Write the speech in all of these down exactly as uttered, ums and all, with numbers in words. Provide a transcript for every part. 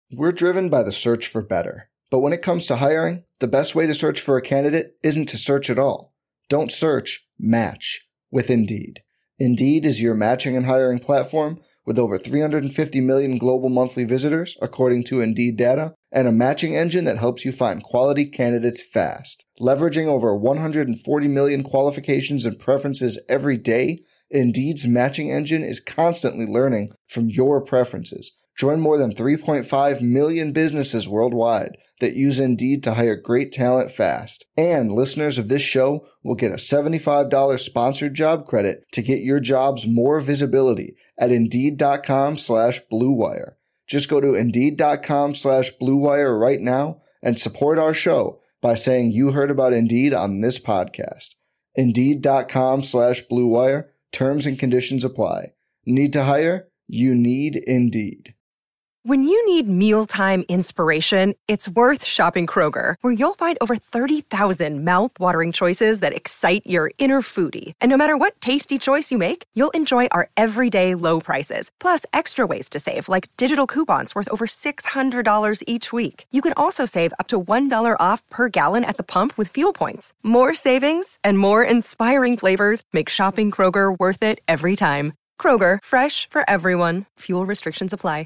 We're driven by the search for better. But when it comes to hiring, the best way to search for a candidate isn't to search at all. Don't search, match with Indeed. Indeed is your matching and hiring platform with over three hundred fifty million global monthly visitors, according to Indeed data, and a matching engine that helps you find quality candidates fast. Leveraging over one hundred forty million qualifications and preferences every day, Indeed's matching engine is constantly learning from your preferences. Join more than three point five million businesses worldwide that use Indeed to hire great talent fast. And listeners of this show will get a seventy-five dollars sponsored job credit to get your jobs more visibility at Indeed.com slash Blue Wire. Just go to Indeed.com slash Blue Wire right now and support our show by saying you heard about Indeed on this podcast. Indeed.com slash Blue Wire. Terms and conditions apply. Need to hire? You need Indeed. When you need mealtime inspiration, it's worth shopping Kroger, where you'll find over thirty thousand mouth-watering choices that excite your inner foodie. And no matter what tasty choice you make, you'll enjoy our everyday low prices, plus extra ways to save, like digital coupons worth over six hundred dollars each week. You can also save up to one dollar off per gallon at the pump with fuel points. More savings and more inspiring flavors make shopping Kroger worth it every time. Kroger, fresh for everyone. Fuel restrictions apply.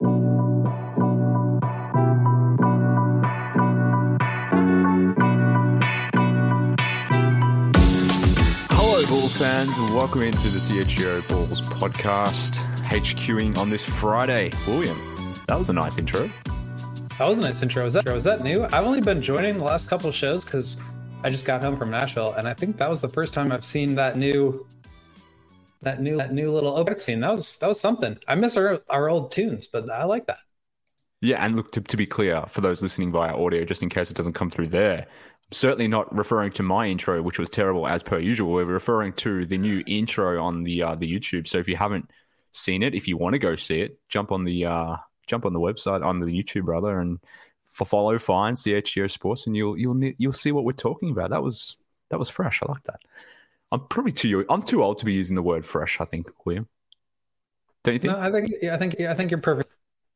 Bulls fans, welcome into the C H G O Bulls podcast, HQing on this Friday. William, that was a nice intro. That was a nice intro. Was that, was that new? I've only been joining the last couple of shows because I just got home from Nashville, and I think that was the first time I've seen that new, that new, that new little opening scene. That was that was something. I miss our our old tunes, but I like that. Yeah, and look, to, to be clear, for those listening via audio, just in case it doesn't come through there, certainly not referring to my intro, which was terrible as per usual. We're referring to the new intro on the uh, the YouTube. So if you haven't seen it, if you want to go see it, jump on the uh, jump on the website, on the YouTube rather, and follow, find C H G O Sports, and you'll you'll you'll see what we're talking about. That was that was fresh. I like that. I'm probably too I'm too old to be using the word fresh. I think, William. Don't you think? No, I think yeah, I think yeah, I think you're perfect.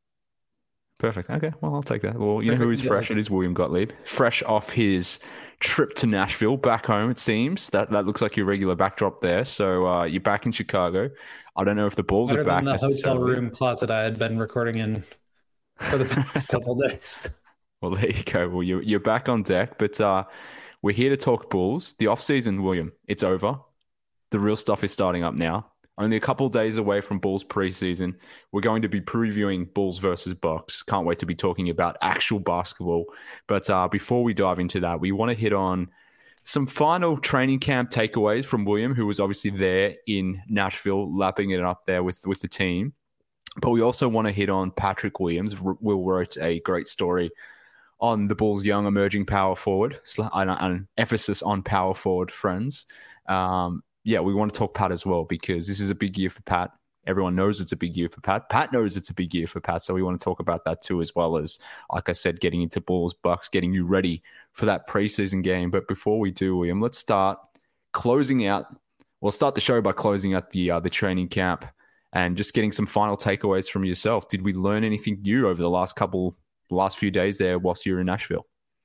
Perfect. Okay, well, I'll take that. Well, you know who is fresh? It is William Gottlieb. Fresh off his trip to Nashville, back home, it seems. That that looks like your regular backdrop there. So uh, you're back in Chicago. I don't know if the Bulls Better are back. Than the hotel room closet I had been recording in for the past couple of days. Well, there you go. Well, you're, you're back on deck. But uh, we're here to talk Bulls. The offseason, William, it's over. The real stuff is starting up now. Only a couple of days away from Bulls preseason. We're going to be previewing Bulls versus Bucks. Can't wait to be talking about actual basketball. But uh, before we dive into that, we want to hit on some final training camp takeaways from William, who was obviously there in Nashville, lapping it up there with, with the team. But we also want to hit on Patrick Williams. Will wrote a great story on the Bulls' young emerging power forward, and an emphasis on power forward friends. Um, Yeah, we want to talk Pat as well, because this is a big year for Pat. Everyone knows it's a big year for Pat. Pat knows it's a big year for Pat, so we want to talk about that too, as well as, like I said, getting into Bulls, Bucks, getting you ready for that preseason game. But before we do, William, let's start closing out. We'll start the show by closing out the uh, the training camp and just getting some final takeaways from yourself. Did we learn anything new over the last couple, last few days there whilst you were in Nashville?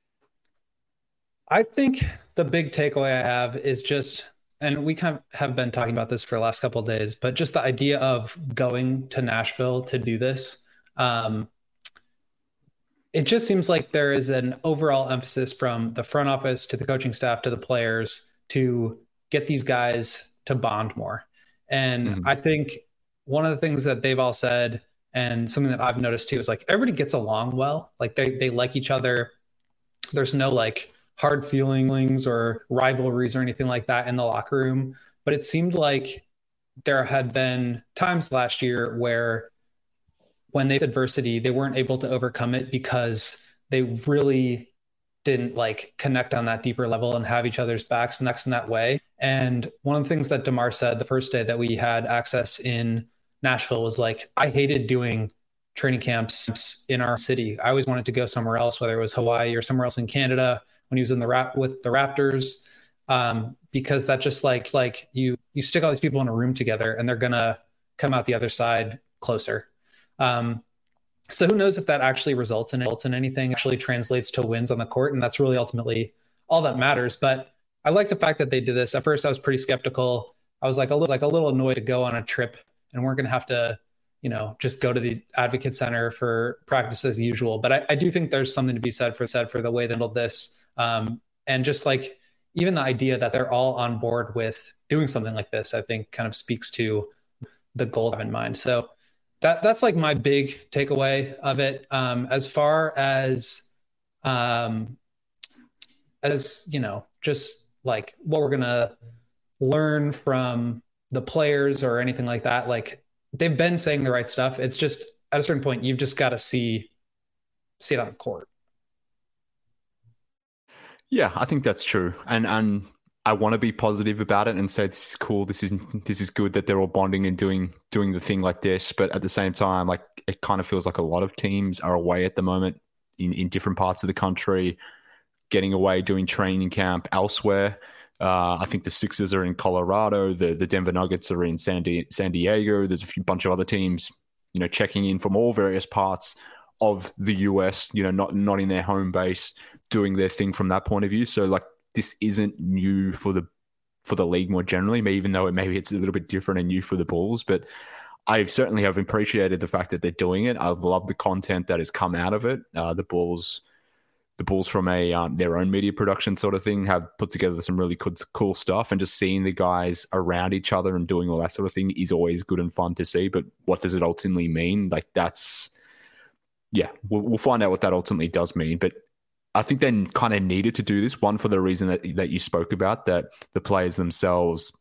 I think the big takeaway I have is just, and we kind of have been talking about this for the last couple of days, but just the idea of going to Nashville to do this. Um, it just seems like there is an overall emphasis from the front office to the coaching staff to the players to get these guys to bond more. And mm-hmm. I think one of the things that they've all said, and something that I've noticed too, is like everybody gets along well. Like they they like each other. There's no like hard feelings or rivalries or anything like that in the locker room. But it seemed like there had been times last year where when they faced adversity, they weren't able to overcome it because they really didn't like connect on that deeper level and have each other's backs next in that way. And one of the things that DeMar said the first day that we had access in Nashville was like, I hated doing training camps in our city. I always wanted to go somewhere else, whether it was Hawaii or somewhere else in Canada when he was in the rap with the Raptors, um, because that just like, like you, you stick all these people in a room together and they're going to come out the other side closer. Um, So who knows if that actually results in results in anything, actually translates to wins on the court, and that's really ultimately all that matters. But I like the fact that they did this. At first, I was pretty skeptical. I was like a little like a little annoyed to go on a trip and we're going to have to, you know, just go to the Advocate Center for practice as usual. But I, I do think there's something to be said for said for the way they handled this, um, and just like even the idea that they're all on board with doing something like this, I think kind of speaks to the goal I have in mind. So that that's like my big takeaway of it. Um, as far as, um, as you know, just like what we're gonna learn from the players or anything like that, like they've been saying the right stuff. It's just at a certain point, you've just got to see see it on the court. Yeah, I think that's true, and and I want to be positive about it and say this is cool, this is this is good that they're all bonding and doing doing the thing like this. But at the same time, like it kind of feels like a lot of teams are away at the moment in, in different parts of the country, getting away, doing training camp elsewhere. Uh, I think the Sixers are in Colorado, the the Denver Nuggets are in San, Di- San Diego. There's a few bunch of other teams, you know, checking in from all various parts of the U S, you know, not not in their home base, doing their thing from that point of view. So like this isn't new for the for the league more generally, even though it, maybe it's a little bit different and new for the Bulls. But I certainly have appreciated the fact that they're doing it. I've loved the content that has come out of it. Uh, the Bulls, the Bulls from a um, their own media production sort of thing have put together some really good, cool stuff. And just seeing the guys around each other and doing all that sort of thing is always good and fun to see. But what does it ultimately mean? Like that's, yeah, we'll, we'll find out what that ultimately does mean. But I think they kind of needed to do this, one for the reason that that you spoke about, that the players themselves,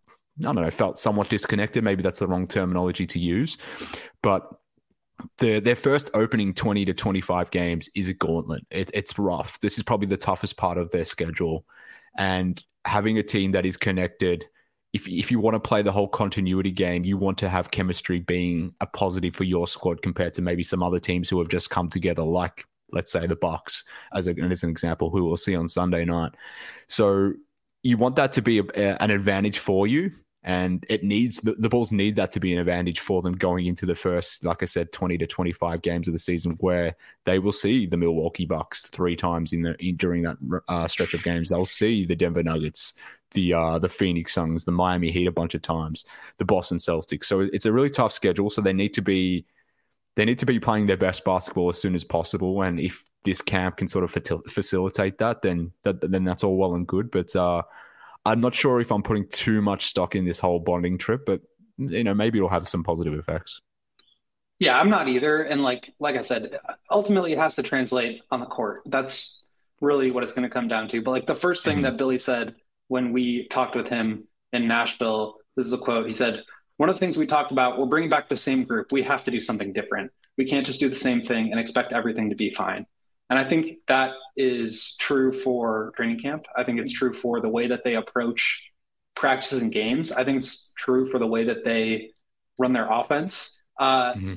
I don't know, felt somewhat disconnected. Maybe that's the wrong terminology to use. But the, their first opening twenty to twenty-five games is a gauntlet. It, it's rough. This is probably the toughest part of their schedule. And having a team that is connected, if if you want to play the whole continuity game, you want to have chemistry being a positive for your squad compared to maybe some other teams who have just come together, like let's say the Bucks as, a, as an example, who we'll see on Sunday night. So you want that to be a, a, an advantage for you. And it needs the, the Bulls need that to be an advantage for them going into the first, like I said, twenty to twenty-five games of the season, where they will see the Milwaukee Bucks three times in the in, during that uh, stretch of games. They'll see the Denver Nuggets, the uh, the Phoenix Suns, the Miami Heat a bunch of times, the Boston Celtics. So it's a really tough schedule. So they need to be they need to be playing their best basketball as soon as possible. And if this camp can sort of fa- facilitate that, then that, then that's all well and good. But uh, I'm not sure if I'm putting too much stock in this whole bonding trip, but you know, maybe it'll have some positive effects. Yeah, I'm not either. And like like I said, ultimately it has to translate on the court. That's really what it's going to come down to. But like the first thing mm-hmm. that Billy said when we talked with him in Nashville, this is a quote. He said, "One of the things we talked about, we're bringing back the same group. We have to do something different. We can't just do the same thing and expect everything to be fine." And I think that is true for training camp. I think it's true for the way that they approach practices and games. I think it's true for the way that they run their offense. Uh, mm-hmm.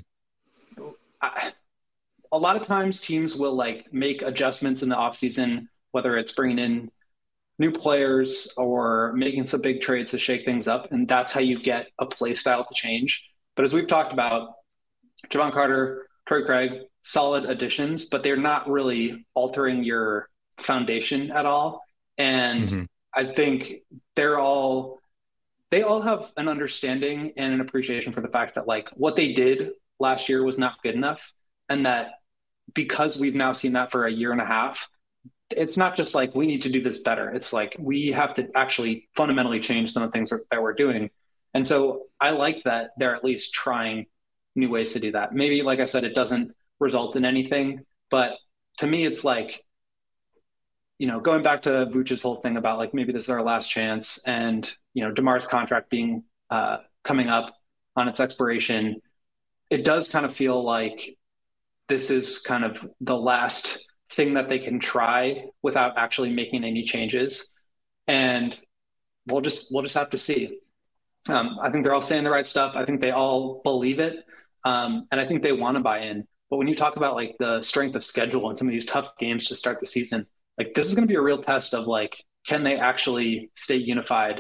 I, a lot of times teams will like make adjustments in the offseason, whether it's bringing in new players or making some big trades to shake things up. And that's how you get a play style to change. But as we've talked about, Jevon Carter, Torrey Craig, solid additions, but they're not really altering your foundation at all. And mm-hmm. I think they're all, they all have an understanding and an appreciation for the fact that like what they did last year was not good enough. And that because we've now seen that for a year and a half, it's not just like we need to do this better. It's like we have to actually fundamentally change some of the things that we're doing. And so I like that they're at least trying new ways to do that. Maybe, like I said, it doesn't result in anything, but to me, it's like, you know, going back to Vooch's whole thing about like, maybe this is our last chance, and, you know, DeMar's contract being uh, coming up on its expiration, it does kind of feel like this is kind of the last thing that they can try without actually making any changes. And we'll just, we'll just have to see. Um, I think they're all saying the right stuff. I think they all believe it. Um, and I think they want to buy in. But when you talk about like the strength of schedule and some of these tough games to start the season, like this is going to be a real test of like, can they actually stay unified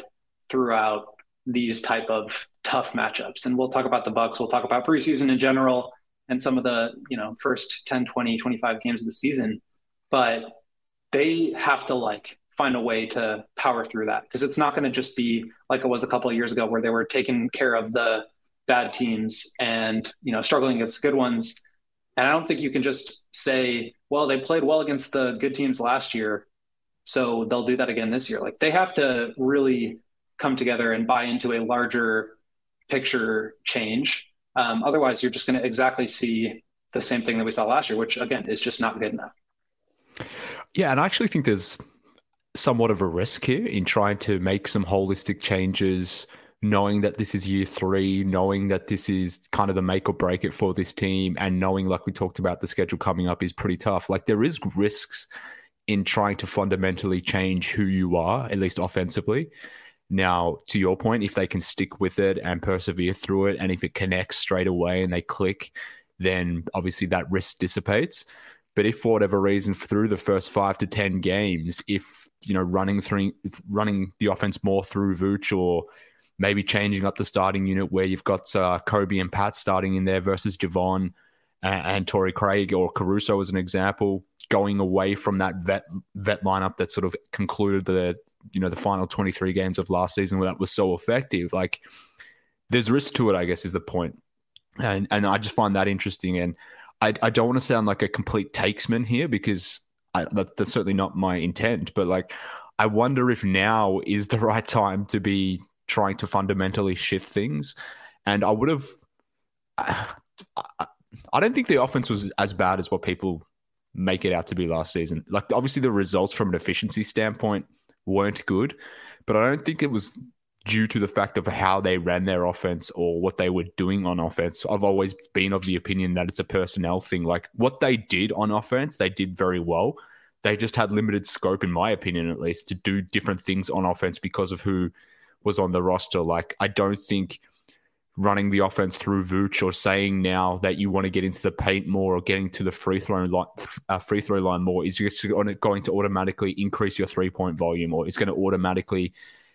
throughout these type of tough matchups? And we'll talk about the Bucks. We'll talk about preseason in general. and some of the, you know, first ten, twenty, twenty-five games of the season, but they have to like find a way to power through that, because it's not going to just be like it was a couple of years ago where they were taking care of the bad teams and, you know, struggling against good ones. And I don't think you can just say, well, they played well against the good teams last year, so they'll do that again this year. Like, they have to really come together and buy into a larger picture change. Um, otherwise, you're just going to exactly see the same thing that we saw last year, which again is just not good enough. Yeah, and I actually think there's somewhat of a risk here in trying to make some holistic changes, knowing that this is year three, knowing that this is kind of the make or break it for this team, and knowing, like we talked about, the schedule coming up is pretty tough. Like, there is risks in trying to fundamentally change who you are, at least offensively. Now, to your point, if they can stick with it and persevere through it, and if it connects straight away and they click, then obviously that risk dissipates. But if for whatever reason through the first five to ten games, if, you know, running through running the offense more through Vooch, or maybe changing up the starting unit where you've got uh, Kobe and Pat starting in there versus Javon and, and Torrey Craig or Caruso as an example, going away from that vet vet lineup that sort of concluded the, you know, the final twenty-three games of last season where that was so effective. Like, there's risk to it, I guess, is the point. And and I just find that interesting. And I, I don't want to sound like a complete takesman here, because I, that, that's certainly not my intent. But like, I wonder if now is the right time to be trying to fundamentally shift things. And I would have, I, I don't think the offense was as bad as what people make it out to be last season. Like, obviously the results from an efficiency standpoint weren't good, but I don't think it was due to the fact of how they ran their offense or what they were doing on offense. I've always been of the opinion that it's a personnel thing. Like, what they did on offense, they did very well. They just had limited scope, in my opinion, at least, to do different things on offense because of who was on the roster. Like, I don't think running the offense through Vooch, or saying now that you want to get into the paint more or getting to the free throw line, uh, free throw line more, is just going to automatically increase your three-point volume, or it's going to automatically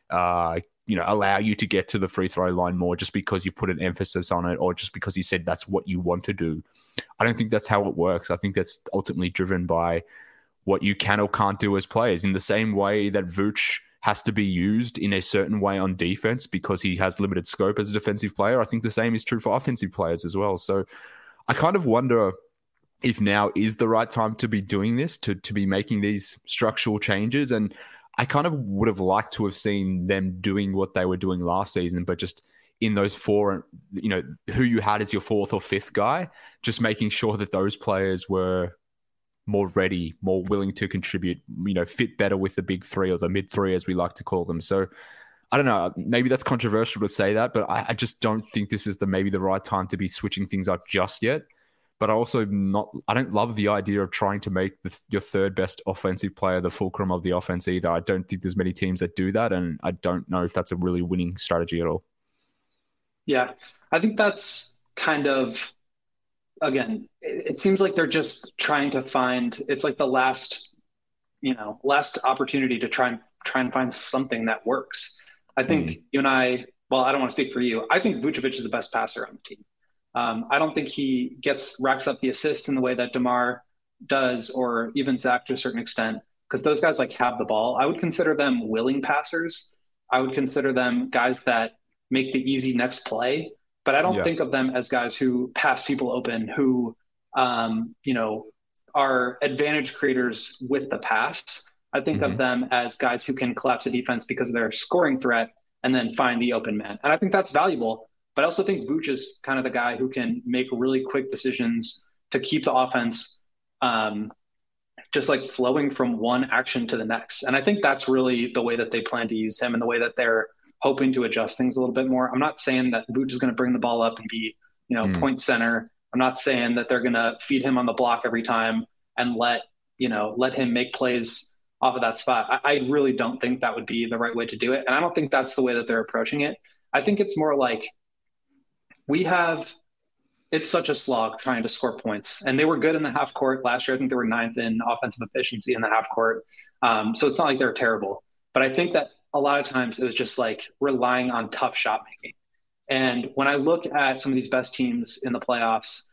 uh, you know, allow you to get to the free throw line more just because you put an emphasis on it, or just because you said that's what you want to do. I don't think that's how it works. I think that's ultimately driven by what you can or can't do as players, in the same way that Vooch has to be used in a certain way on defense because he has limited scope as a defensive player. I think the same is true for offensive players as well. So I kind of wonder if now is the right time to be doing this, to, to be making these structural changes. And I kind of would have liked to have seen them doing what they were doing last season, but just in those four, you know, who you had as your fourth or fifth guy, just making sure that those players were more ready, more willing to contribute, you know, fit better with the big three, or the mid three, as we like to call them. So I don't know, maybe that's controversial to say that, but I, I just don't think this is the maybe the right time to be switching things up just yet. But I also not, I don't love the idea of trying to make the, your third best offensive player the fulcrum of the offense either. I don't think there's many teams that do that, and I don't know if that's a really winning strategy at all. Yeah, I think that's kind of, again, it, it seems like they're just trying to find, it's like the last, you know, last opportunity to try and try and find something that works. I think mm. you and I, well, I don't want to speak for you. I think Vucevic is the best passer on the team. Um, I don't think he gets racks up the assists in the way that DeMar does, or even Zach to a certain extent, because those guys like have the ball. I would consider them willing passers. I would consider them guys that make the easy next play, but I don't yeah. think of them as guys who pass people open, who, um, you know, are advantage creators with the pass. I think mm-hmm. of them as guys who can collapse a defense because of their scoring threat and then find the open man. And I think that's valuable. But I also think Vooch is kind of the guy who can make really quick decisions to keep the offense um, just like flowing from one action to the next. And I think that's really the way that they plan to use him, and the way that they're hoping to adjust things a little bit more. I'm not saying that Vooch is going to bring the ball up and be, you know, mm. point center. I'm not saying that they're going to feed him on the block every time and let, you know, let him make plays off of that spot. I, I really don't think that would be the right way to do it. And I don't think that's the way that they're approaching it. I think it's more like, we have, it's such a slog trying to score points, and they were good in the half court last year. I think they were ninth in offensive efficiency in the half court. Um, so it's not like they're terrible, but I think that a lot of times it was just like relying on tough shot making. And when I look at some of these best teams in the playoffs,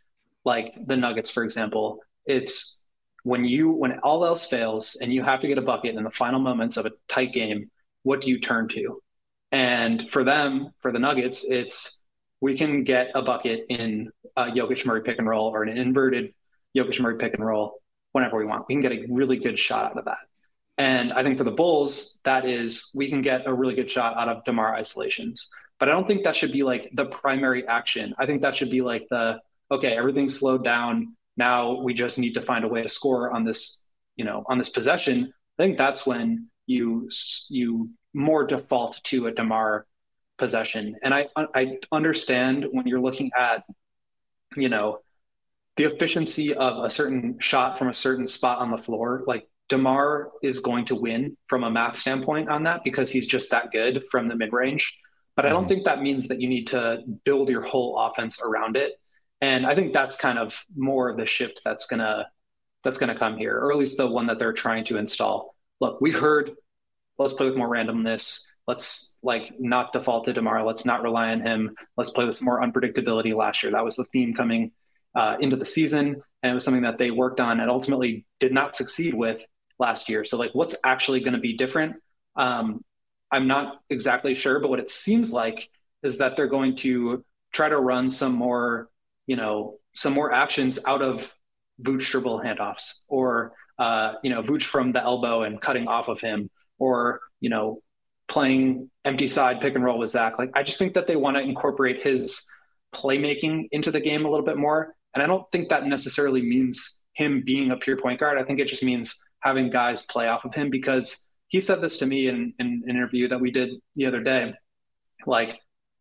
like the Nuggets, for example, it's when you when all else fails and you have to get a bucket in the final moments of a tight game, what do you turn to? And for them, for the Nuggets, it's we can get a bucket in a Jokic Murray pick and roll or an inverted Jokic Murray pick and roll whenever we want. We can get a really good shot out of that. And I think for the Bulls, that is we can get a really good shot out of DeMar isolations. But I don't think that should be like the primary action. I think that should be like the, okay, everything's slowed down. Now we just need to find a way to score on this, you know, on this possession. I think that's when you you more default to a DeMar possession. And I I understand when you're looking at, you know, the efficiency of a certain shot from a certain spot on the floor, like DeMar is going to win from a math standpoint on that because he's just that good from the mid-range. But I don't think that means that you need to build your whole offense around it. And I think that's kind of more of the shift that's gonna that's gonna come here, or at least the one that they're trying to install. Look, we heard, let's play with more randomness. Let's like not default to DeMar. Let's not rely on him. Let's play with some more unpredictability last year. That was the theme coming uh, into the season. And it was something that they worked on and ultimately did not succeed with last year. So like what's actually going to be different? Um, I'm not exactly sure, but what it seems like is that they're going to try to run some more, you know, some more actions out of Vooch dribble handoffs or, uh, you know, Vooch from the elbow and cutting off of him or, you know, playing empty side pick and roll with Zach. Like, I just think that they want to incorporate his playmaking into the game a little bit more. And I don't think that necessarily means him being a pure point guard. I think it just means having guys play off of him because he said this to me in, in an interview that we did the other day. Like,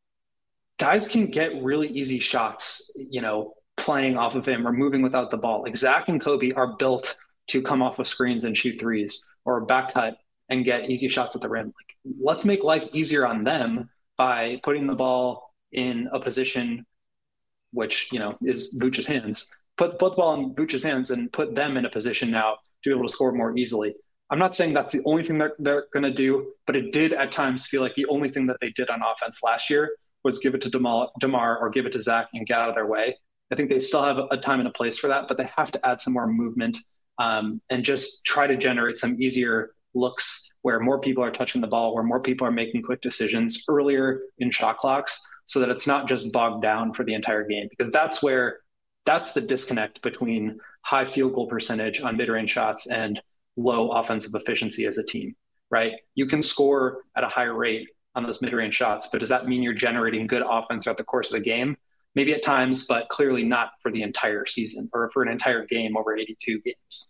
guys can get really easy shots, you know, playing off of him or moving without the ball. Like Zach and Kobe are built to come off of screens and shoot threes or back cut and get easy shots at the rim. Like, let's make life easier on them by putting the ball in a position which, you know, is Vooch's hands. Put, put the ball in Vooch's hands and put them in a position now to be able to score more easily. I'm not saying that's the only thing they're, they're going to do, but it did at times feel like the only thing that they did on offense last year was give it to DeMar, DeMar or give it to Zach and get out of their way. I think they still have a time and a place for that, but they have to add some more movement um, and just try to generate some easier looks where more people are touching the ball, where more people are making quick decisions earlier in shot clocks so that it's not just bogged down for the entire game, because that's where that's the disconnect between high field goal percentage on mid-range shots and low offensive efficiency as a team, right? You can score at a higher rate on those mid-range shots, but does that mean you're generating good offense throughout the course of the game? Maybe at times, but clearly not for the entire season or for an entire game over eighty-two games.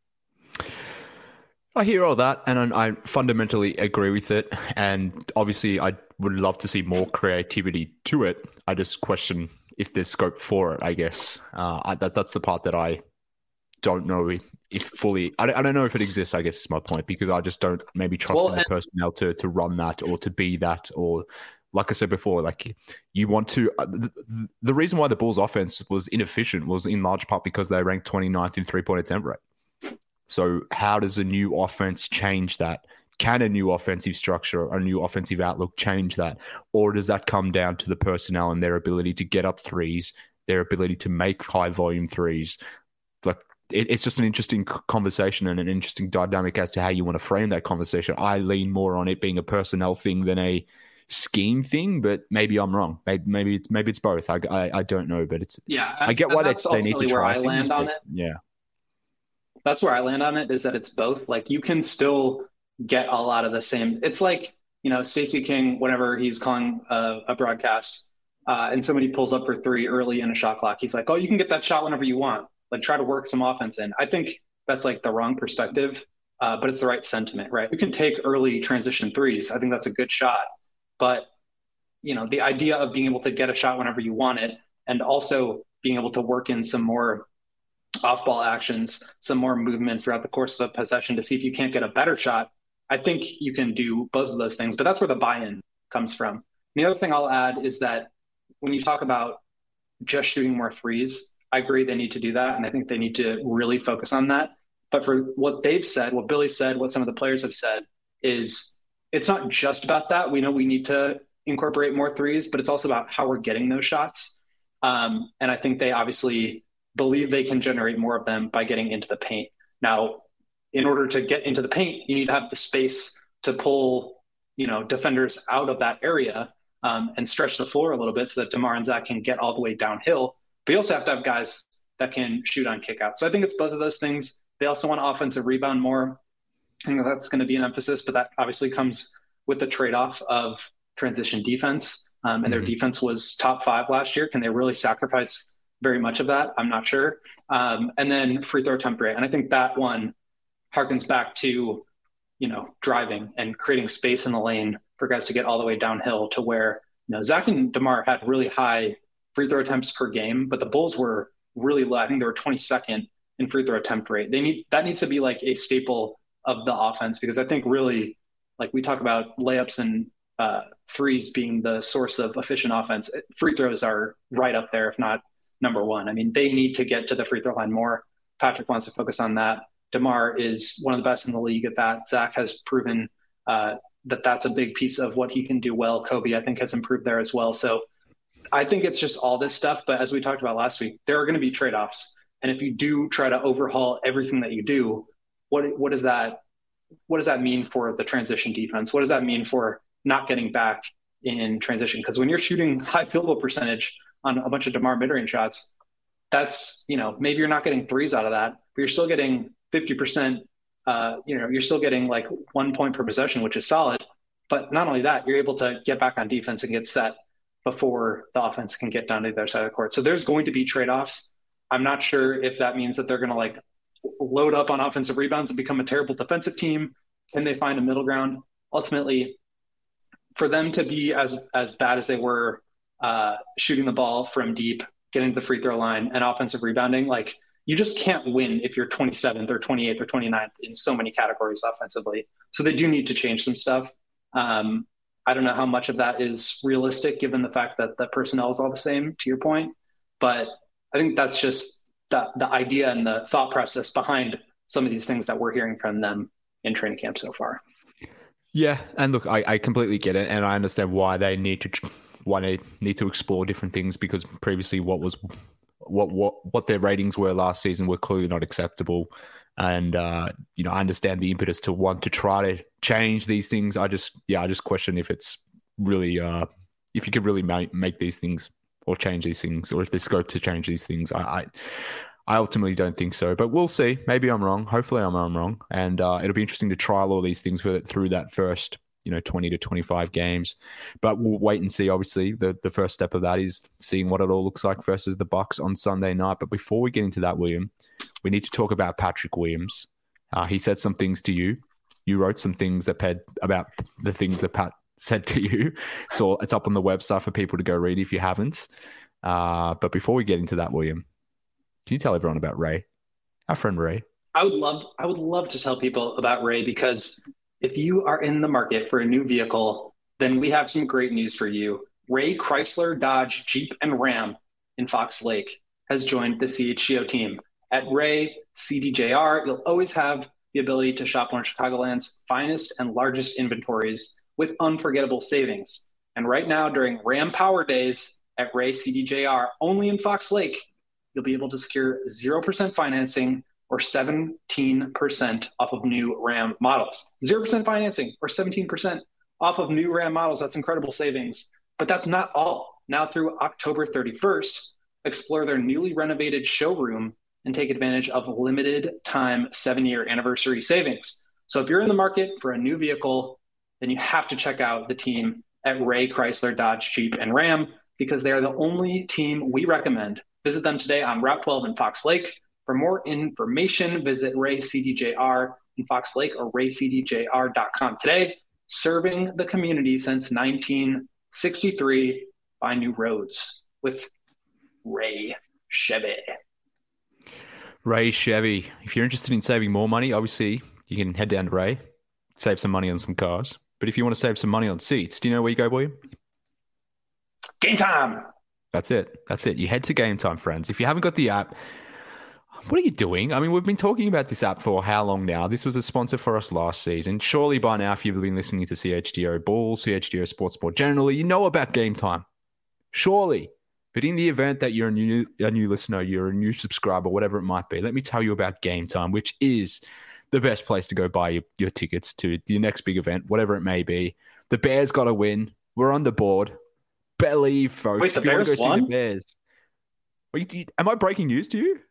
I hear all that, and I fundamentally agree with it. And obviously, I would love to see more creativity to it. I just question if there's scope for it, I guess. Uh, I, that That's the part that I don't know if, if fully... I, I don't know if it exists, I guess is my point, because I just don't maybe trust well, the and- personnel to, to run that or to be that, or... Like I said before, like you want to, uh, the, the reason why the Bulls offense was inefficient was in large part because they ranked twenty-ninth in three-point attempt rate. So how does a new offense change that? Can a new offensive structure, a new offensive outlook change that? Or does that come down to the personnel and their ability to get up threes, their ability to make high volume threes? Like it, it's just an interesting conversation and an interesting dynamic as to how you want to frame that conversation. I lean more on it being a personnel thing than a scheme thing, but maybe I'm wrong. Maybe, maybe it's maybe it's both. I, I I don't know, but it's yeah. I get why they, they need to try where I things, land on but, it. Yeah, that's where I land on it. Is that it's both. Like you can still get a lot of the same. It's like, you know, Stacey King, whenever he's calling a, a broadcast, uh, and somebody pulls up for three early in a shot clock, he's like, "Oh, you can get that shot whenever you want. Like try to work some offense in." I think that's like the wrong perspective, uh, but it's the right sentiment, right? You can take early transition threes. I think that's a good shot. But, you know, the idea of being able to get a shot whenever you want it and also being able to work in some more off-ball actions, some more movement throughout the course of a possession to see if you can't get a better shot, I think you can do both of those things. But that's where the buy-in comes from. And the other thing I'll add is that when you talk about just shooting more threes, I agree they need to do that. And I think they need to really focus on that. But for what they've said, what Billy said, what some of the players have said is it's not just about that. We know we need to incorporate more threes, but it's also about how we're getting those shots. Um, and I think they obviously believe they can generate more of them by getting into the paint. Now, in order to get into the paint, you need to have the space to pull, you know, defenders out of that area um, and stretch the floor a little bit so that DeMar and Zach can get all the way downhill. But you also have to have guys that can shoot on kickout. So I think it's both of those things. They also want offensive rebound more. I think that's going to be an emphasis, but that obviously comes with the trade-off of transition defense. Um, and mm-hmm. their defense was top five last year. Can they really sacrifice very much of that? I'm not sure. Um, and then free throw attempt rate. And I think that one harkens back to, you know, driving and creating space in the lane for guys to get all the way downhill to where, you know, Zach and DeMar had really high free throw attempts per game, but the Bulls were really low. I think they were twenty-second in free throw attempt rate. They need, that needs to be like a staple of the offense, because I think really, like we talk about layups and uh, threes being the source of efficient offense. Free throws are right up there, if not number one. I mean, they need to get to the free throw line more. Patrick wants to focus on that. DeMar is one of the best in the league at that. Zach has proven uh, that that's a big piece of what he can do well. Kobe, I think, has improved there as well. So I think it's just all this stuff. But as we talked about last week, there are going to be trade-offs. And if you do try to overhaul everything that you do, what what does that what does that mean for the transition defense? What does that mean for not getting back in transition? Because when you're shooting high field goal percentage on a bunch of DeMar mid-range shots, that's, you know, maybe you're not getting threes out of that, but you're still getting fifty percent, uh, you know, you're still getting like one point per possession, which is solid. But not only that, you're able to get back on defense and get set before the offense can get down to the other side of the court. So there's going to be trade-offs. I'm not sure if that means that they're going to like load up on offensive rebounds and become a terrible defensive team. Can they find a middle ground? Ultimately, for them to be as as bad as they were uh, shooting the ball from deep, getting to the free throw line, and offensive rebounding, like you just can't win if you're twenty-seventh or twenty-eighth or twenty-ninth in so many categories offensively. So they do need to change some stuff. Um, I don't know how much of that is realistic given the fact that the personnel is all the same, to your point. But I think that's just the, the idea and the thought process behind some of these things that we're hearing from them in training camp so far. Yeah. And look, I, I completely get it. And I understand why they need to, why they need to explore different things, because previously what was, what, what, what their ratings were last season were clearly not acceptable. And, uh, you know, I understand the impetus to want to try to change these things. I just, yeah, I just question if it's really, uh, if you could really make, make these things or change these things, or if there's scope to change these things. I, I, I ultimately don't think so, but we'll see. Maybe I'm wrong. Hopefully I'm, I'm wrong. And uh, it'll be interesting to trial all these things for, through that first, you know, twenty to twenty-five games. But we'll wait and see. Obviously, the, the first step of that is seeing what it all looks like versus the Bucks on Sunday night. But before we get into that, William, we need to talk about Patrick Williams. Uh, he said some things to you. You wrote some things that Pat, about the things that Pat said to you. So it's up on the website for people to go read if you haven't. Uh, but before we get into that, William, can you tell everyone about Ray, our friend Ray? I would love, I would love to tell people about Ray, because if you are in the market for a new vehicle, then we have some great news for you. Ray Chrysler, Dodge, Jeep, and Ram in Fox Lake has joined the C H G O team. At Ray C D J R, you'll always have the ability to shop one of Chicagoland's finest and largest inventories with unforgettable savings. And right now, during Ram Power Days at Ray C D J R, only in Fox Lake, you'll be able to secure zero percent financing or seventeen percent off of new Ram models. zero percent financing or seventeen percent off of new Ram models. That's incredible savings. But that's not all. Now through October thirty-first, explore their newly renovated showroom and take advantage of limited time seven-year anniversary savings. So if you're in the market for a new vehicle, then you have to check out the team at Ray Chrysler, Dodge, Jeep, and Ram, because they are the only team we recommend. Visit them today on Route twelve in Fox Lake. For more information, visit Ray C D J R in Fox Lake or ray c d j r dot com today. Serving the community since nineteen sixty-three by new roads with Ray Chevy. Ray Chevy. If you're interested in saving more money, obviously you can head down to Ray, save some money on some cars. But if you want to save some money on seats, do you know where you go, William? Game Time. That's it. That's it. You head to Game Time, friends. If you haven't got the app, what are you doing? I mean, we've been talking about this app for how long now? This was a sponsor for us last season. Surely by now, if you've been listening to C H G O Bulls, C H G O Sports more generally, you know about Game Time. Surely. But in the event that you're a new a new listener, you're a new subscriber, whatever it might be, let me tell you about Game Time, which is the best place to go buy your, your tickets to the next big event, whatever it may be. The Bears got to win. We're on the board. Believe, folks. Wait, the if you Bears want to go won? see the Bears. Wait, am I breaking news to you?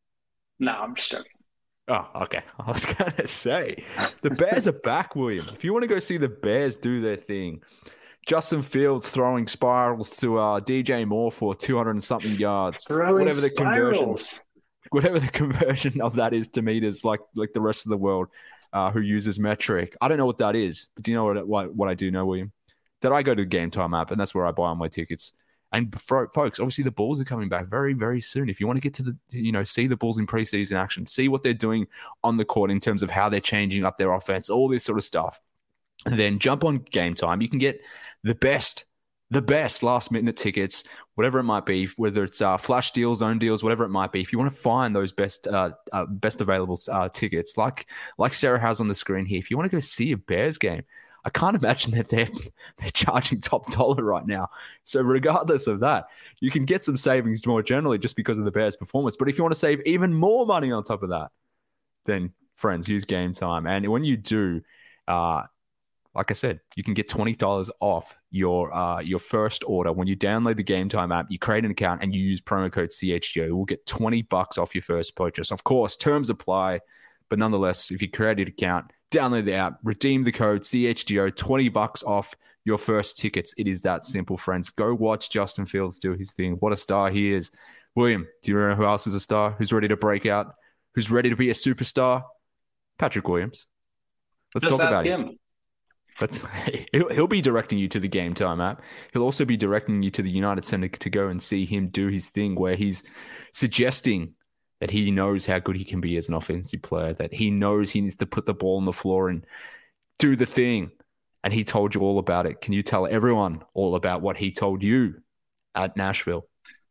No, I'm just joking. Oh, okay. I was going to say, the Bears are back, William. If you want to go see the Bears do their thing, Justin Fields throwing spirals to uh, D J Moore for two hundred and something yards. Throwing whatever the conversion, spirals. whatever the conversion of that is to meters, like like the rest of the world uh, who uses metric. I don't know what that is, but do you know what, what what I do know, William? That I go to the Game Time app, and that's where I buy all my tickets. And for, folks, obviously the Bulls are coming back very, very soon. If you want to get to the, you know, see the Bulls in preseason action, see what they're doing on the court in terms of how they're changing up their offense, all this sort of stuff, then jump on Game Time. You can get the best, the best last minute tickets, whatever it might be, whether it's uh, flash deals, zone deals, whatever it might be. If you want to find those best, uh, uh, best available uh, tickets, like like Sarah has on the screen here, if you want to go see a Bears game, I can't imagine that they're they're charging top dollar right now. So regardless of that, you can get some savings more generally just because of the Bears' performance. But if you want to save even more money on top of that, then friends, use Game Time. And when you do, uh, like I said, you can get twenty dollars off your uh, your first order when you download the Game Time app. You create an account and you use promo code C H G O. You will get twenty bucks off your first purchase. Of course, terms apply, but nonetheless, if you create an account, download the app, redeem the code C H G O, twenty bucks off your first tickets. It is that simple, friends. Go watch Justin Fields do his thing. What a star he is. William, do you know who else is a star? Who's ready to break out? Who's ready to be a superstar? Patrick Williams. Let's Just talk ask about him. him. Let's, he'll, he'll be directing you to the Game Time app. He'll also be directing you to the United Center to go and see him do his thing where he's suggesting that he knows how good he can be as an offensive player, that he knows he needs to put the ball on the floor and do the thing. And he told you all about it. Can you tell everyone all about what he told you at Nashville?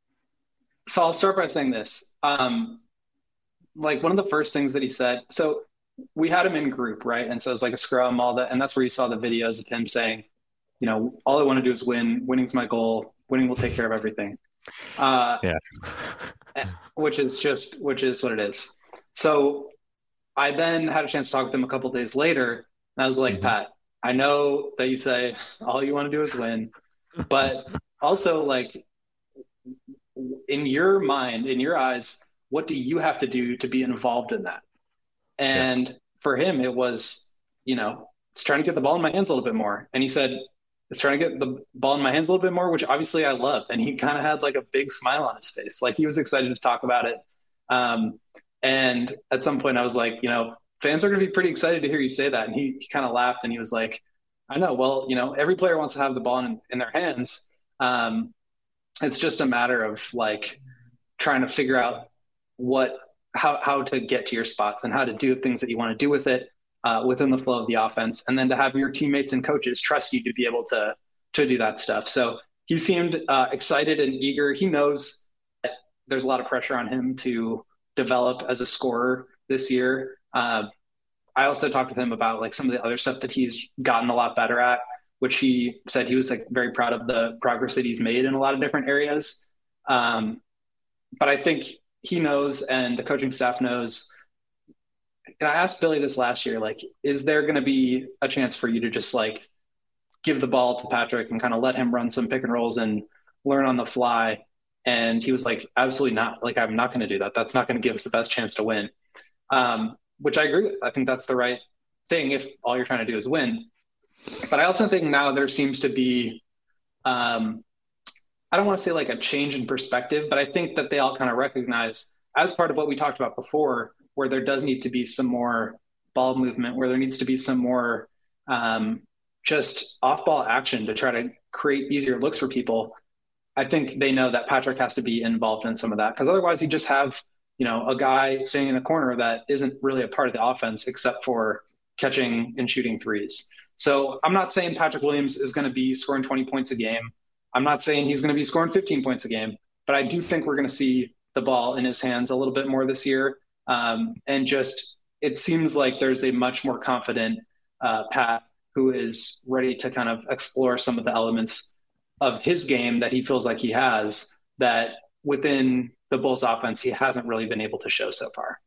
So I'll start by saying this. Um, like one of the first things that he said, so we had him in group, right? And so it was like a scrum, all that. And that's where you saw the videos of him saying, you know, all I want to do is win. Winning's my goal. Winning will take care of everything. Uh, Yeah. which is just, which is what it is. So I then had a chance to talk with him a couple of days later. And I was like, mm-hmm. Pat, I know that you say all you want to do is win, but also like in your mind, in your eyes, what do you have to do to be involved in that? And yeah. for him, it was, you know, it's trying to get the ball in my hands a little bit more. And he said, it's trying to get the ball in my hands a little bit more, which obviously I love. And he kind of had like a big smile on his face. Like he was excited to talk about it. Um, and at some point I was like, you know, fans are going to be pretty excited to hear you say that. And he, he kind of laughed and he was like, I know, well, you know, every player wants to have the ball in, in their hands. Um, it's just a matter of like trying to figure out what, how, how to get to your spots and how to do things that you want to do with it. Uh, within the flow of the offense, and then to have your teammates and coaches trust you to be able to to do that stuff. So he seemed uh, excited and eager. He knows that there's a lot of pressure on him to develop as a scorer this year. Uh, I also talked with him about like some of the other stuff that he's gotten a lot better at, which he said he was like very proud of the progress that he's made in a lot of different areas. Um, but I think he knows, and the coaching staff knows. And I asked Billy this last year, like, is there going to be a chance for you to just like give the ball to Patrick and kind of let him run some pick and rolls and learn on the fly? And he was like, absolutely not. Like, I'm not going to do that. That's not going to give us the best chance to win. Um, which I agree with. I think that's the right thing if all you're trying to do is win. But I also think now there seems to be, um, I don't want to say like a change in perspective, but I think that they all kind of recognize, as part of what we talked about before, where there does need to be some more ball movement, where there needs to be some more um, just off-ball action to try to create easier looks for people. I think they know that Patrick has to be involved in some of that, because otherwise you just have, you know, a guy sitting in a corner that isn't really a part of the offense except for catching and shooting threes. So I'm not saying Patrick Williams is going to be scoring twenty points a game. I'm not saying he's going to be scoring fifteen points a game, but I do think we're going to see the ball in his hands a little bit more this year. Um, and just, it seems like there's a much more confident uh, Pat who is ready to kind of explore some of the elements of his game that he feels like he has that within the Bulls offense, he hasn't really been able to show so far.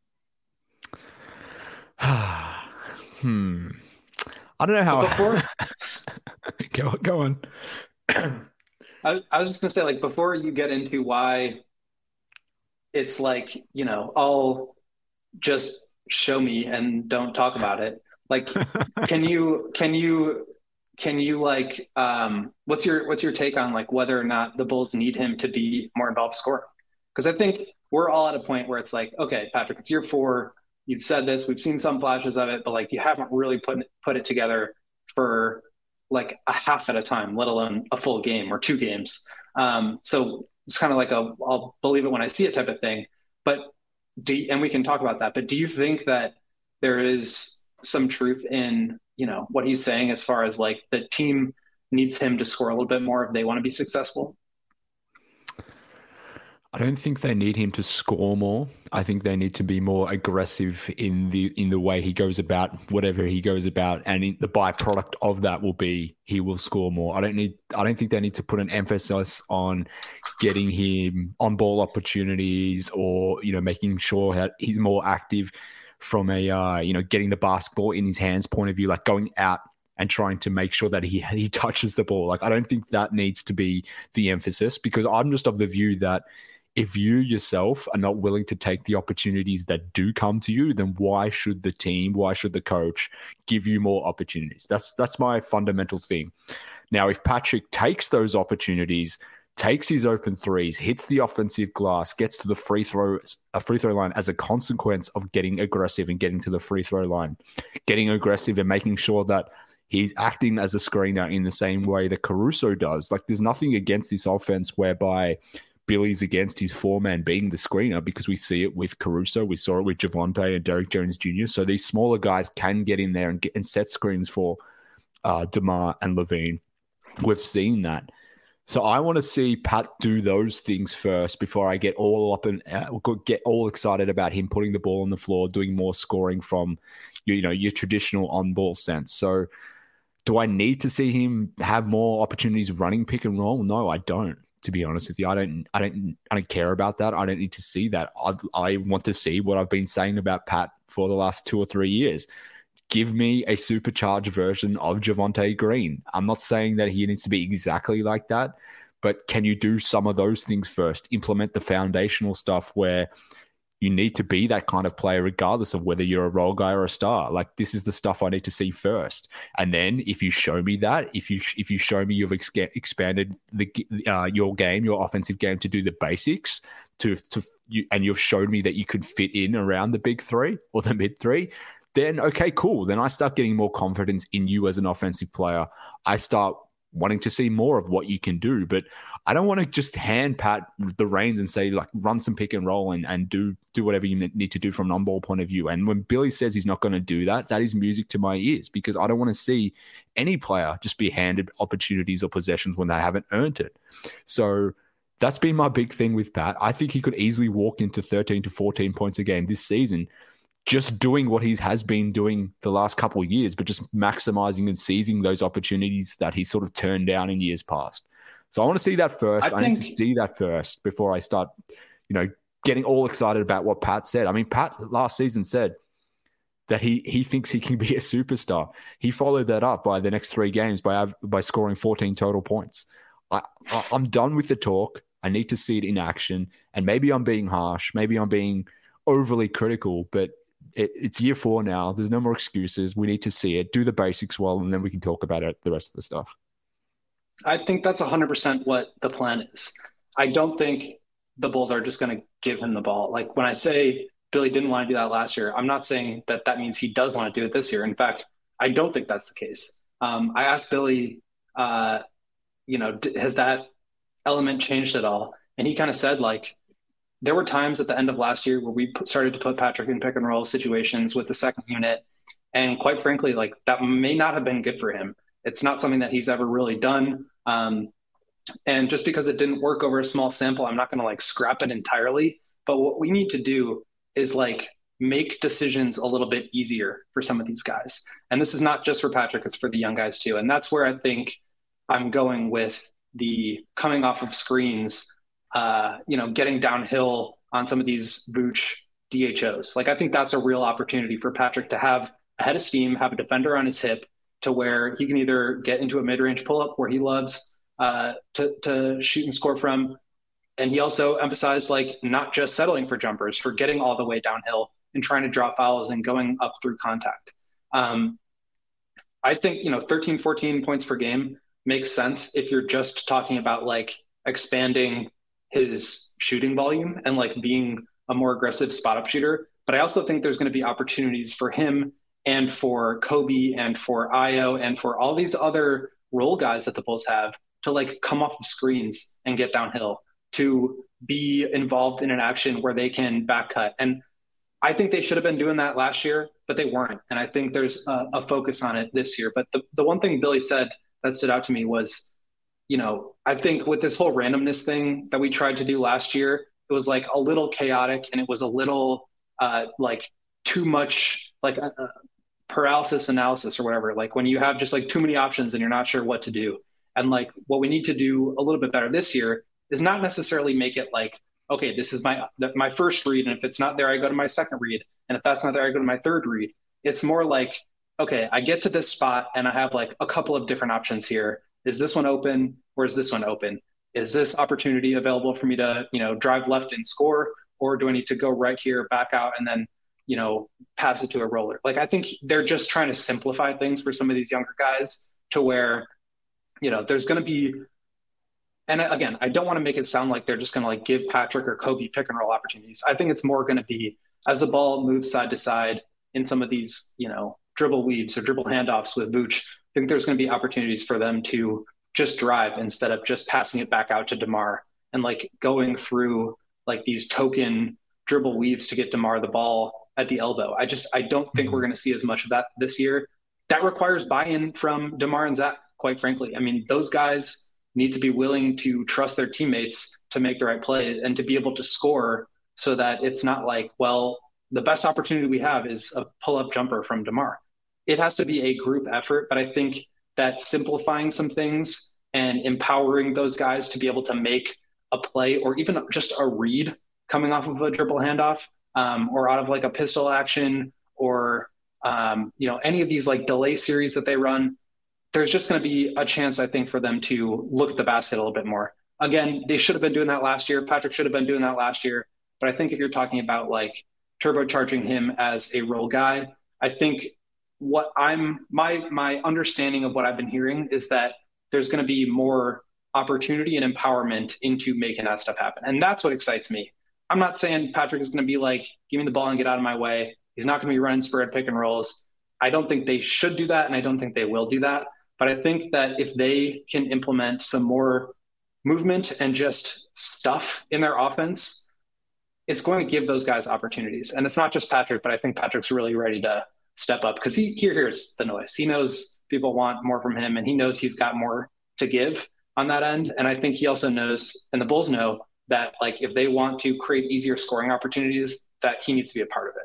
hmm. I don't know how. Before, go, go on. I, I was just going to say, like, before you get into why it's like, you know, I'll just show me and don't talk about it. Like, can you, can you, can you like, um, what's your, what's your take on like whether or not the Bulls need him to be more involved scoring? Because I think we're all at a point where it's like, okay, Patrick, it's year four. You've said this, we've seen some flashes of it, but like you haven't really put put it together for like a half at a time, let alone a full game or two games. Um, so it's kind of like a I'll believe it when I see it type of thing. But do you, and we can talk about that. But do you think that there is some truth in, you know, what he's saying as far as like the team needs him to score a little bit more if they want to be successful? I don't think they need him to score more. I think they need to be more aggressive in the in the way he goes about whatever he goes about, and in, the byproduct of that will be he will score more. I don't need. I don't think they need to put an emphasis on getting him on ball opportunities or you know making sure that he's more active from a uh, you know getting the basketball in his hands point of view, like going out and trying to make sure that he he touches the ball. Like I don't think that needs to be the emphasis, because I'm just of the view that if you yourself are not willing to take the opportunities that do come to you, then why should the team, why should the coach give you more opportunities? That's that's my fundamental thing. Now, if Patrick takes those opportunities, takes his open threes, hits the offensive glass, gets to the free throw a free throw line as a consequence of getting aggressive and getting to the free throw line, getting aggressive and making sure that he's acting as a screener in the same way that Caruso does. Like there's nothing against this offense whereby Billy's against his four-man being the screener, because we see it with Caruso. We saw it with Javonte and Derrick Jones Junior So these smaller guys can get in there and, get, and set screens for uh, DeMar and Levine. We've seen that. So I want to see Pat do those things first before I get all up and uh, get all excited about him putting the ball on the floor, doing more scoring from you know your traditional on-ball sense. So do I need to see him have more opportunities running pick and roll? No, I don't. To be honest with you, I don't, I don't, I don't care about that. I don't need to see that. I, I want to see what I've been saying about Pat for the last two or three years. Give me a supercharged version of Javonte Green. I'm not saying that he needs to be exactly like that, but can you do some of those things first? Implement the foundational stuff where you need to be that kind of player regardless of whether you're a role guy or a star. Like this is the stuff I need to see first. And then if you show me that, if you if you show me you've ex- expanded the uh, your game, your offensive game to do the basics, to to you, and you've showed me that you could fit in around the big three or the mid three, then okay, cool. Then I start getting more confidence in you as an offensive player. I start wanting to see more of what you can do. But I don't want to just hand Pat the reins and say, like, run some pick and roll and, and do do whatever you need to do from an on-ball point of view. And when Billy says he's not going to do that, that is music to my ears, because I don't want to see any player just be handed opportunities or possessions when they haven't earned it. So that's been my big thing with Pat. I think he could easily walk into thirteen to fourteen points a game this season, just doing what he has been doing the last couple of years, but just maximizing and seizing those opportunities that he sort of turned down in years past. So I want to see that first. I, I think... need to see that first before I start, you know, getting all excited about what Pat said. I mean, Pat last season said that he he thinks he can be a superstar. He followed that up by the next three games by by scoring fourteen total points. I, I I'm done with the talk. I need to see it in action. And maybe I'm being harsh. Maybe I'm being overly critical, but It, it's year four now. There's no more excuses. We need to see it, do the basics well, and then we can talk about it, the rest of the stuff. I think that's one hundred percent what the plan is. I don't think the Bulls are just going to give him the ball. Like when I say Billy didn't want to do that last year, I'm not saying that that means he does want to do it this year. In fact, I don't think that's the case. Um, I asked Billy, uh, you know, d- has that element changed at all? And he kind of said, like, there were times at the end of last year where we put, started to put Patrick in pick and roll situations with the second unit. And quite frankly, like that may not have been good for him. It's not something that he's ever really done. Um, and just because it didn't work over a small sample, I'm not going to like scrap it entirely. But what we need to do is like make decisions a little bit easier for some of these guys. And this is not just for Patrick, it's for the young guys too. And that's where I think I'm going with the coming off of screens uh, you know, getting downhill on some of these Vooch D H Os. Like, I think that's a real opportunity for Patrick to have a head of steam, have a defender on his hip to where he can either get into a mid-range pull-up where he loves uh, to, to shoot and score from. And he also emphasized like not just settling for jumpers, for getting all the way downhill and trying to draw fouls and going up through contact. Um, I think, you know, thirteen, fourteen points per game makes sense if you're just talking about like expanding his shooting volume and like being a more aggressive spot up shooter. But I also think there's going to be opportunities for him and for Kobe and for Io and for all these other role guys that the Bulls have to like come off of screens and get downhill, to be involved in an action where they can back cut. And I think they should have been doing that last year, but they weren't. And I think there's a, a focus on it this year. But the, the one thing Billy said that stood out to me was, you know, I think with this whole randomness thing that we tried to do last year, it was like a little chaotic and it was a little uh, like too much like a, a paralysis analysis or whatever. Like when you have just like too many options and you're not sure what to do. And like what we need to do a little bit better this year is not necessarily make it like, okay, this is my my first read, and if it's not there, I go to my second read, and if that's not there, I go to my third read. It's more like, okay, I get to this spot, and I have like a couple of different options here. Is this one open, or is this one open? Is this opportunity available for me to, you know, drive left and score, or do I need to go right here, back out, and then, you know, pass it to a roller? Like, I think they're just trying to simplify things for some of these younger guys to where, you know, there's going to be. And again, I don't want to make it sound like they're just going to like give Patrick or Kobe pick and roll opportunities. I think it's more going to be as the ball moves side to side in some of these, you know, dribble weaves or dribble handoffs with Vooch. I think there's going to be opportunities for them to just drive instead of just passing it back out to DeMar and like going through like these token dribble weaves to get DeMar the ball at the elbow. I just, I don't think we're going to see as much of that this year. That requires buy-in from DeMar and Zach, quite frankly. I mean, those guys need to be willing to trust their teammates to make the right play and to be able to score so that it's not like, well, the best opportunity we have is a pull-up jumper from DeMar. It has to be a group effort, but I think that simplifying some things and empowering those guys to be able to make a play or even just a read coming off of a dribble handoff um, or out of like a pistol action or, um, you know, any of these like delay series that they run, there's just going to be a chance, I think, for them to look at the basket a little bit more. Again, they should have been doing that last year. Patrick should have been doing that last year. But I think if you're talking about like turbocharging him as a role guy, I think what I'm my my understanding of what I've been hearing is that there's going to be more opportunity and empowerment into making that stuff happen. And that's what excites me. I'm not saying Patrick is going to be like, give me the ball and get out of my way. He's not going to be running spread pick and rolls. I don't think they should do that, and I don't think they will do that. But I think that if they can implement some more movement and just stuff in their offense, it's going to give those guys opportunities. And it's not just Patrick, but I think Patrick's really ready to step up because he, he hears the noise. He knows people want more from him, and he knows he's got more to give on that end. And I think he also knows, and the Bulls know, that like if they want to create easier scoring opportunities, that he needs to be a part of it.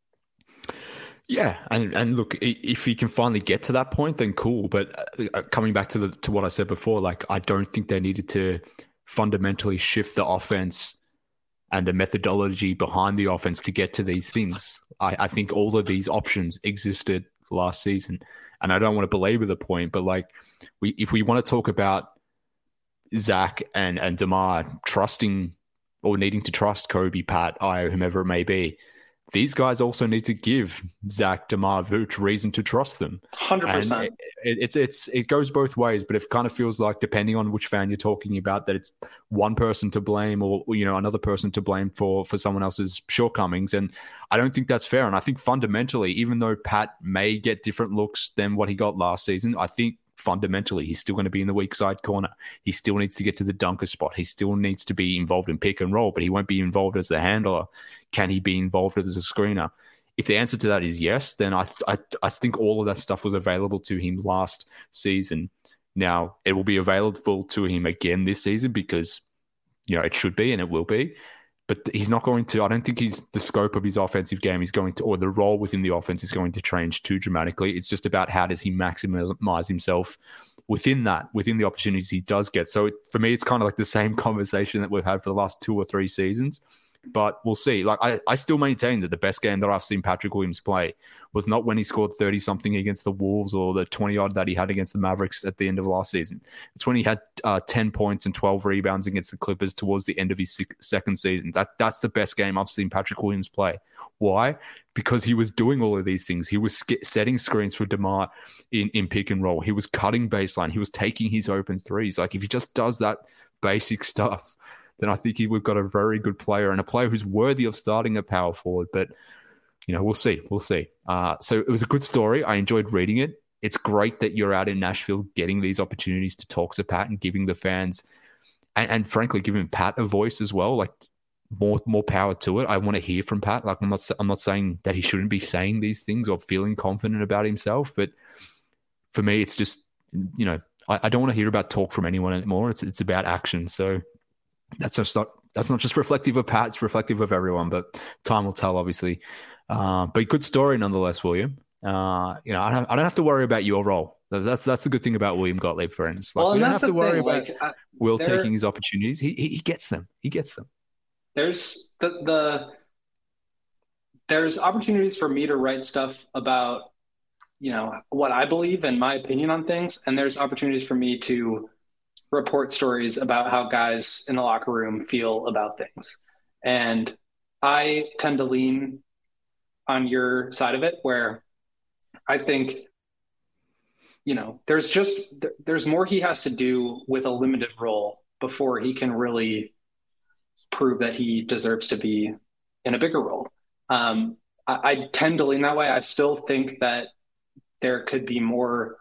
Yeah, and and look, if he can finally get to that point, then cool. But uh, coming back to the to what I said before, like I don't think they needed to fundamentally shift the offense and the methodology behind the offense to get to these things. I, I think all of these options existed last season, and I don't want to belabor the point, but like we, if we want to talk about Zach and and DeMar trusting or needing to trust Kobe, Pat, Io, whomever it may be, these guys also need to give Zach, DeMar, Vooch reason to trust them. one hundred percent. It, it, it's it's it goes both ways, but it kind of feels like, depending on which fan you're talking about, that it's one person to blame or, you know, another person to blame for for someone else's shortcomings. And I don't think that's fair. And I think fundamentally, even though Pat may get different looks than what he got last season, I think fundamentally he's still going to be in the weak side corner. He still needs to get to the dunker spot. He still needs to be involved in pick and roll, but he won't be involved as the handler. Can he be involved as a screener? If the answer to that is yes, then I, I I think all of that stuff was available to him last season. Now, it will be available to him again this season because, you know, it should be and it will be. But he's not going to, I don't think he's, the scope of his offensive game is going to, or the role within the offense is going to change too dramatically. It's just about how does he maximize himself within that, within the opportunities he does get. So it, for me, it's kind of like the same conversation that we've had for the last two or three seasons. But we'll see. Like I, I still maintain that the best game that I've seen Patrick Williams play was not when he scored thirty-something against the Wolves or the twenty-odd that he had against the Mavericks at the end of last season. It's when he had uh, ten points and twelve rebounds against the Clippers towards the end of his second season. That That's the best game I've seen Patrick Williams play. Why? Because he was doing all of these things. He was setting screens for DeMar in, in pick and roll. He was cutting baseline. He was taking his open threes. Like if he just does that basic stuff, then I think he, we've got a very good player and a player who's worthy of starting at power forward. But, you know, we'll see. We'll see. Uh, so it was a good story. I enjoyed reading it. It's great that you're out in Nashville getting these opportunities to talk to Pat and giving the fans and, and frankly, giving Pat a voice as well. Like more more power to it. I want to hear from Pat. Like I'm not I'm not saying that he shouldn't be saying these things or feeling confident about himself. But for me, it's just, you know, I, I don't want to hear about talk from anyone anymore. It's it's about action. So That's just not that's not just reflective of Pat, it's reflective of everyone, but time will tell, obviously. Uh, but good story nonetheless, William. Uh, you know, I don't, I don't have to worry about your role. That's that's the good thing about William Gottlieb, friends. Like, well, we don't that's have to the worry thing. about like, I, Will there, taking his opportunities. He, he he gets them. He gets them. There's the the there's opportunities for me to write stuff about, you know, what I believe and my opinion on things, and there's opportunities for me to report stories about how guys in the locker room feel about things. And I tend to lean on your side of it, where I think, you know, there's just, there's more he has to do with a limited role before he can really prove that he deserves to be in a bigger role. Um, I, I tend to lean that way. I still think that there could be more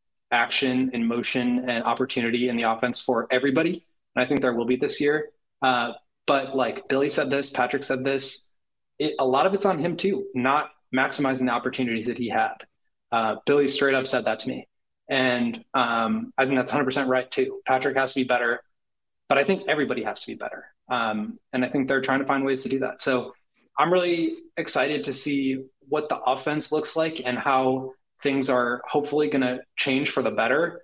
action and motion and opportunity in the offense for everybody. And I think there will be this year. Uh, but like Billy said this, Patrick said this, it, a lot of it's on him too, not maximizing the opportunities that he had. Uh, Billy straight up said that to me. And um, I think that's one hundred percent right too. Patrick has to be better, but I think everybody has to be better. Um, and I think they're trying to find ways to do that. So I'm really excited to see what the offense looks like and how things are hopefully going to change for the better.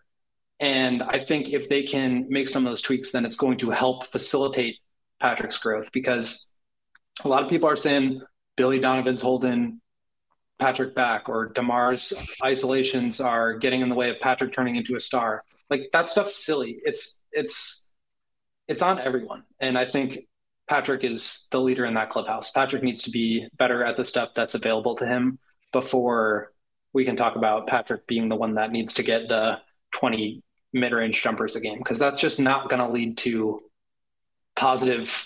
And I think if they can make some of those tweaks, then it's going to help facilitate Patrick's growth, because a lot of people are saying Billy Donovan's holding Patrick back, or DeMar's isolations are getting in the way of Patrick turning into a star. Like, that stuff's silly. It's, it's, it's on everyone. And I think Patrick is the leader in that clubhouse. Patrick needs to be better at the stuff that's available to him before we can talk about Patrick being the one that needs to get the twenty mid-range jumpers a game, because that's just not going to lead to positive,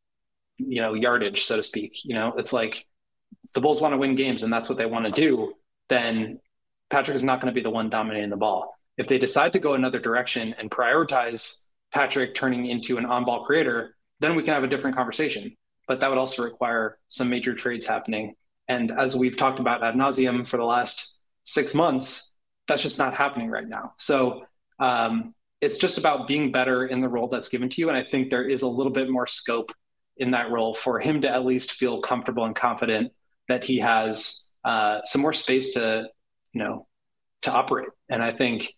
you know, yardage, so to speak. You know, it's like, if the Bulls want to win games and that's what they want to do, then Patrick is not going to be the one dominating the ball. If they decide to go another direction and prioritize Patrick turning into an on-ball creator, then we can have a different conversation. But that would also require some major trades happening. And as we've talked about ad nauseum for the last six months, that's just not happening right now. So um, it's just about being better in the role that's given to you. And I think there is a little bit more scope in that role for him to at least feel comfortable and confident that he has uh, some more space to, you know, to operate. And I think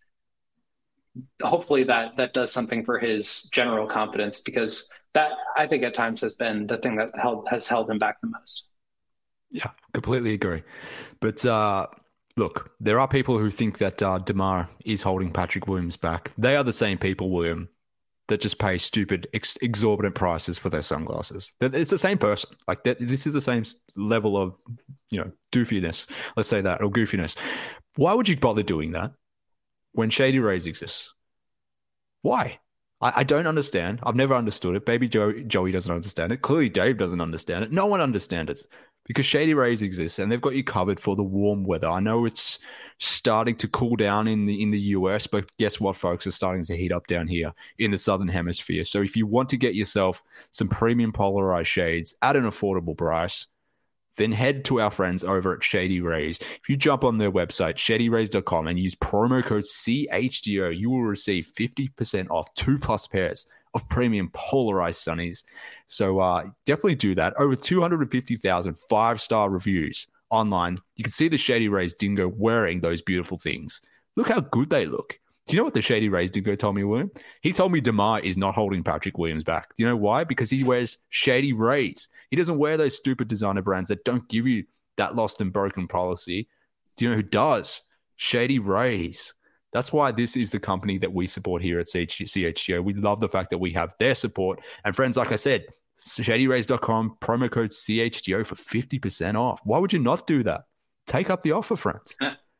hopefully that that does something for his general confidence, because that, I think, at times has been the thing that held, has held him back the most. Yeah, completely agree. But uh, look, there are people who think that uh, DeMar is holding Patrick Williams back. They are the same people, William, that just pay stupid, ex- exorbitant prices for their sunglasses. It's the same person. Like, that, this is the same level of, you know, doofiness. Let's say that, or goofiness. Why would you bother doing that when Shady Rays exists? Why? I, I don't understand. I've never understood it. Baby Joe, Joey doesn't understand it. Clearly, Dave doesn't understand it. No one understands it. Because Shady Rays exists and they've got you covered for the warm weather. I know it's starting to cool down in the in the U S, but guess what, folks? It's starting to heat up down here in the Southern Hemisphere. So if you want to get yourself some premium polarized shades at an affordable price, then head to our friends over at Shady Rays. If you jump on their website, shady rays dot com, and use promo code C H D O, you will receive fifty percent off two plus pairs of premium polarized sunnies. So uh, definitely do that. Over two hundred fifty thousand five-star reviews online. You can see the Shady Rays dingo wearing those beautiful things. Look how good they look. Do you know what the Shady Rays did go tell me, William? He told me DeMar is not holding Patrick Williams back. Do you know why? Because he wears Shady Rays. He doesn't wear those stupid designer brands that don't give you that lost and broken policy. Do you know who does? Shady Rays. That's why this is the company that we support here at C H G O. We love the fact that we have their support. And friends, like I said, shady rays dot com, promo code C H G O for fifty percent off. Why would you not do that? Take up the offer, friends.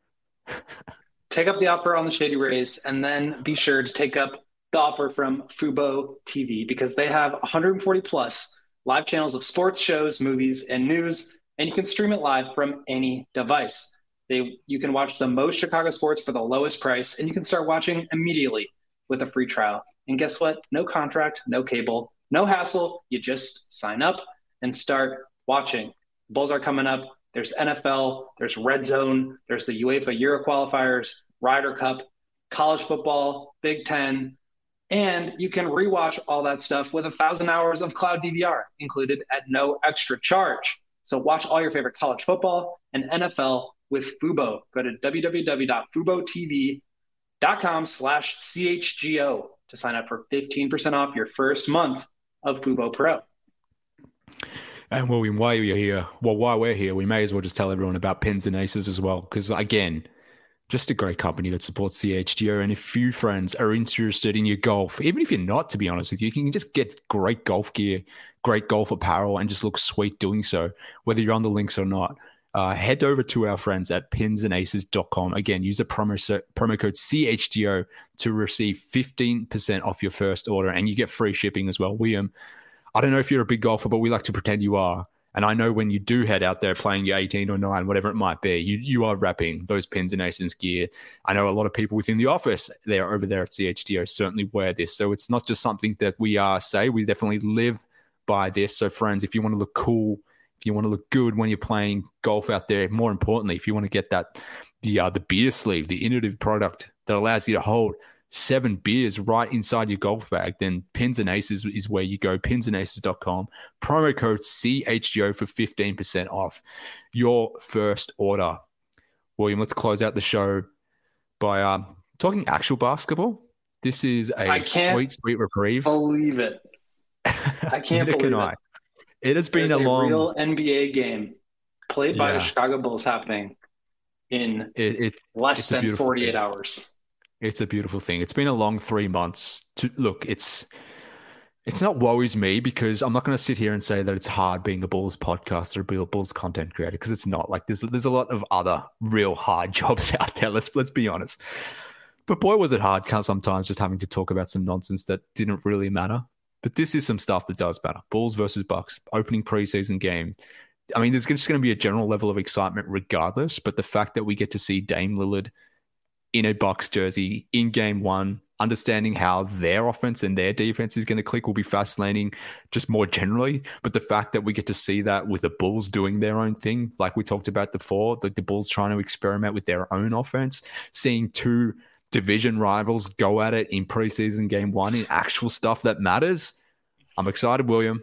Take up the offer on the Shady Rays, and then be sure to take up the offer from Fubo T V, because they have one hundred forty plus live channels of sports, shows, movies, and news, and you can stream it live from any device. They, you can watch the most Chicago sports for the lowest price, and you can start watching immediately with a free trial. And guess what? No contract, no cable, no hassle. You just sign up and start watching. Bulls are coming up. There's N F L, there's Red Zone, there's the UEFA Euro qualifiers, Ryder Cup, college football, Big Ten, and you can rewatch all that stuff with a thousand hours of cloud D V R included at no extra charge. So watch all your favorite college football and N F L with Fubo. Go to w w w dot fubo t v dot com slash C H G O to sign up for fifteen percent off your first month of Fubo Pro. And William, while you're here, well, while we're here, we may as well just tell everyone about Pins and Aces as well, because again, just a great company that supports C H G O. And if you friends are interested in your golf, even if you're not, to be honest with you, you can just get great golf gear, great golf apparel, and just look sweet doing so, whether you're on the links or not. Uh, head over to our friends at pins and aces dot com. Again, use the promo, promo code C H G O to receive fifteen percent off your first order, and you get free shipping as well. William, I don't know if you're a big golfer, but we like to pretend you are. And I know when you do head out there playing your eighteen or nine, whatever it might be, you you are wrapping those Pins and Aces gear. I know a lot of people within the office there over there at C H G O certainly wear this. So it's not just something that we uh, say. We definitely live by this. So friends, if you want to look cool, if you want to look good when you're playing golf out there, more importantly, if you want to get that the uh, the beer sleeve, the innovative product that allows you to hold seven beers right inside your golf bag, then Pins and Aces is where you go. pins and aces dot com. Promo code C H G O for fifteen percent off your first order. William, let's close out the show by uh, talking actual basketball. This is a sweet, sweet reprieve. Believe it. I can't believe can it. I. It has been There's a long, real N B A game played by Yeah. the Chicago Bulls happening in it, it, less it's a than beautiful forty-eight thing. hours. It's a beautiful thing. It's been a long three months. To look, it's it's not worries me, because I'm not going to sit here and say that it's hard being a Bulls podcaster, a Bulls content creator, because it's not. Like there's there's a lot of other real hard jobs out there. Let's let's be honest. But boy, was it hard sometimes just having to talk about some nonsense that didn't really matter. But this is some stuff that does matter. Bulls versus Bucks, opening preseason game. I mean, there's just going to be a general level of excitement regardless. But the fact that we get to see Dame Lillard in a Bucks jersey in game one, understanding how their offense and their defense is going to click will be fascinating just more generally. But the fact that we get to see that with the Bulls doing their own thing, like we talked about before, like the Bulls trying to experiment with their own offense, seeing two division rivals go at it in preseason game one in actual stuff that matters. I'm excited, William.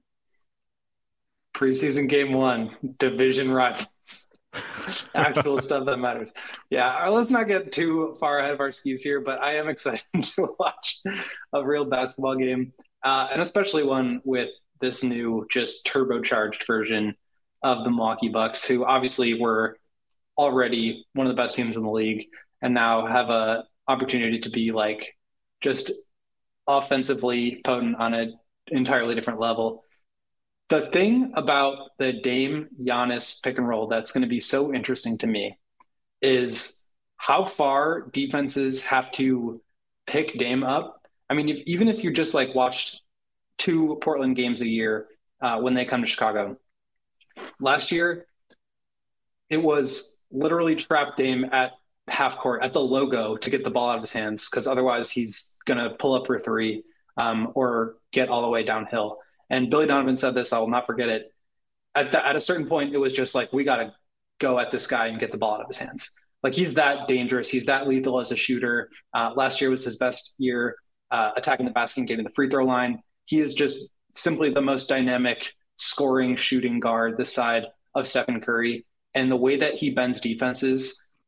Preseason game one, division rivals. Actual stuff that matters. Yeah, let's not get too far ahead of our skis here, but I am excited to watch a real basketball game, uh, and especially one with this new, just turbocharged version of the Milwaukee Bucks, who obviously were already one of the best teams in the league, and now have a opportunity to be like just offensively potent on an entirely different level. The thing about the Dame Giannis pick and roll that's going to be so interesting to me is how far defenses have to pick Dame up. I mean, if, even if you just like watched two Portland games a year uh, when they come to Chicago, last year it was literally trap Dame at half court at the logo to get the ball out of his hands, because otherwise he's going to pull up for three um, or get all the way downhill. And Billy Donovan said this, I will not forget it. At, the, at a certain point, it was just like, we got to go at this guy and get the ball out of his hands. Like, he's that dangerous. He's that lethal as a shooter. Uh, last year was his best year uh, attacking the basket and getting the free throw line. He is just simply the most dynamic scoring, shooting guard this side of Stephen Curry. And the way that he bends defenses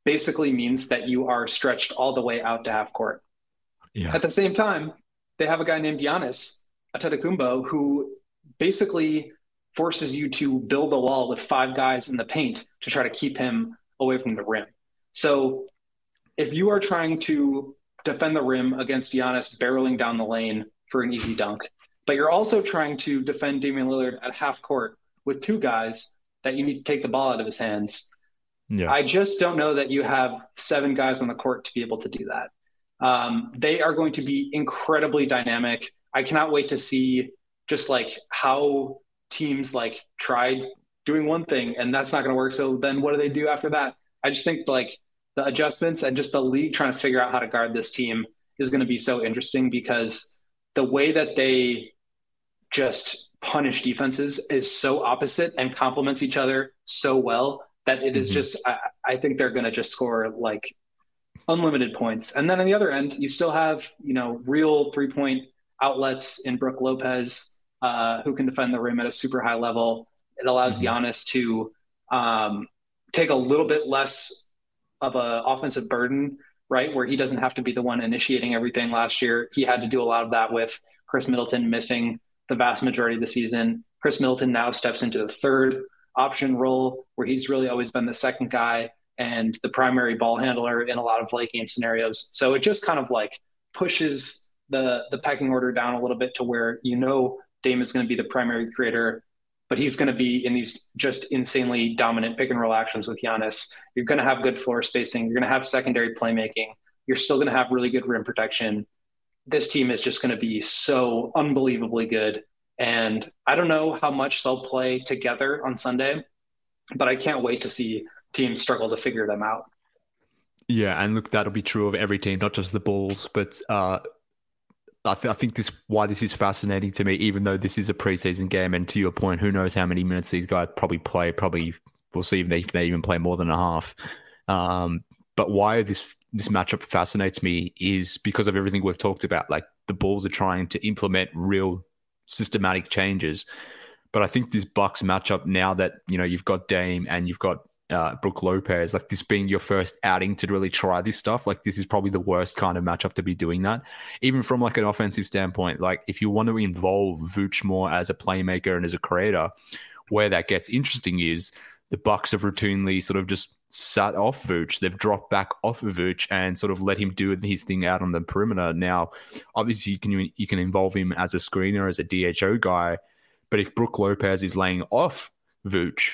basically means that you are stretched all the way out to half court. Yeah. At the same time, they have a guy named Giannis Antetokounmpo who basically forces you to build a wall with five guys in the paint to try to keep him away from the rim. So if you are trying to defend the rim against Giannis barreling down the lane for an easy dunk, but you're also trying to defend Damian Lillard at half court with two guys that you need to take the ball out of his hands, yeah. I just don't know that you have seven guys on the court to be able to do that. Um, they are going to be incredibly dynamic. I cannot wait to see just like how teams like tried doing one thing and that's not going to work. So then what do they do after that? I just think like the adjustments and just the league trying to figure out how to guard this team is going to be so interesting, because the way that they just punish defenses is so opposite and complements each other so well that it is mm-hmm. just, I, I think they're going to just score like unlimited points. And then on the other end, you still have, you know, real three point outlets in Brook Lopez, uh, who can defend the rim at a super high level. It allows mm-hmm. Giannis to um, take a little bit less of a offensive burden, right? Where he doesn't have to be the one initiating everything. Last year, he had to do a lot of that with Chris Middleton missing the vast majority of the season. Chris Middleton now steps into the third option role where he's really always been the second guy and the primary ball handler in a lot of late game scenarios. So it just kind of like pushes the, the pecking order down a little bit to where, you know, Dame is going to be the primary creator, but he's going to be in these just insanely dominant pick and roll actions with Giannis. You're going to have good floor spacing. You're going to have secondary playmaking. You're still going to have really good rim protection. This team is just going to be so unbelievably good. And I don't know how much they'll play together on Sunday, but I can't wait to see teams struggle to figure them out. Yeah, and look, that'll be true of every team, not just the Bulls, but uh, I, th- I think this why this is fascinating to me, even though this is a preseason game. And to your point, who knows how many minutes these guys probably play. Probably we'll see if they, if they even play more than a half. Um, but why this this matchup fascinates me is because of everything we've talked about. Like the Bulls are trying to implement real systematic changes. But I think this Bucks matchup, now that, you know, you've got Dame and you've got uh, Brook Lopez, like this being your first outing to really try this stuff, like this is probably the worst kind of matchup to be doing that. Even from like an offensive standpoint, like if you want to involve Vooch more as a playmaker and as a creator, where that gets interesting is the Bucks have routinely sort of just sat off Vooch. They've dropped back off of Vooch and sort of let him do his thing out on the perimeter. Now, obviously, you can you can involve him as a screener, as a D H O guy, but if Brook Lopez is laying off Vooch,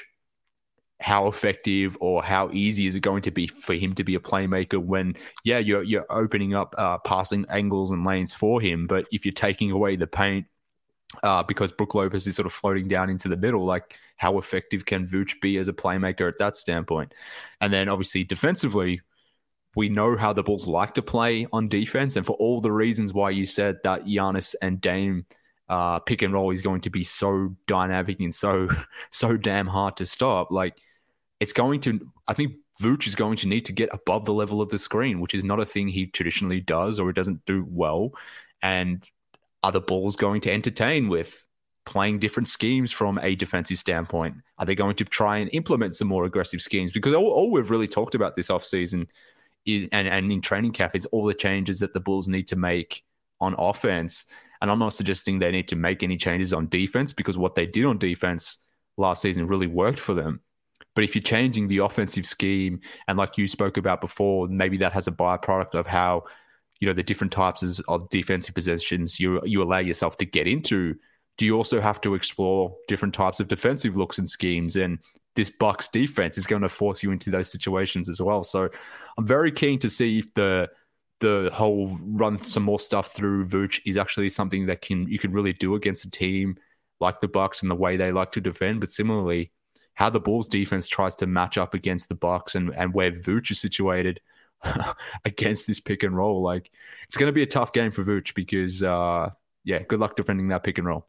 how effective or how easy is it going to be for him to be a playmaker when, yeah, you're you're opening up uh, passing angles and lanes for him, but if you're taking away the paint uh, because Brook Lopez is sort of floating down into the middle, like how effective can Vooch be as a playmaker at that standpoint? And then obviously defensively, we know how the Bulls like to play on defense, and for all the reasons why you said that Giannis and Dame uh, pick and roll is going to be so dynamic and so so damn hard to stop. Like it's going to, I think Vooch is going to need to get above the level of the screen, which is not a thing he traditionally does or doesn't do well. And are the Bulls going to entertain with playing different schemes from a defensive standpoint? Are they going to try and implement some more aggressive schemes? Because all, all we've really talked about this offseason is, and, and in training camp, is all the changes that the Bulls need to make on offense. And I'm not suggesting they need to make any changes on defense, because what they did on defense last season really worked for them. But if you're changing the offensive scheme, and like you spoke about before, maybe that has a byproduct of how, you know, the different types of defensive possessions you you allow yourself to get into, do you also have to explore different types of defensive looks and schemes? And this Bucks defense is going to force you into those situations as well. So I'm very keen to see if the the whole run some more stuff through Vooch is actually something that can you can really do against a team like the Bucks and the way they like to defend. But similarly, how the Bulls defense tries to match up against the Bucks and, and where Vooch is situated against this pick and roll. Like it's going to be a tough game for Vooch because, uh, yeah, good luck defending that pick and roll.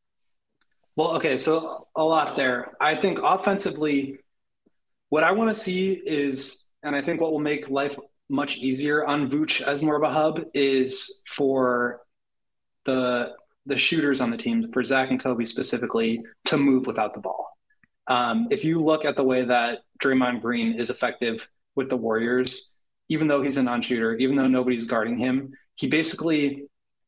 Well, okay, so a lot there. I think offensively, what I want to see is, and I think what will make life much easier on Vooch as more of a hub, is for the the shooters on the team, for Zach and Kobe specifically, to move without the ball. Um, if you look at the way that Draymond Green is effective with the Warriors, even though he's a non-shooter, even though nobody's guarding him, he basically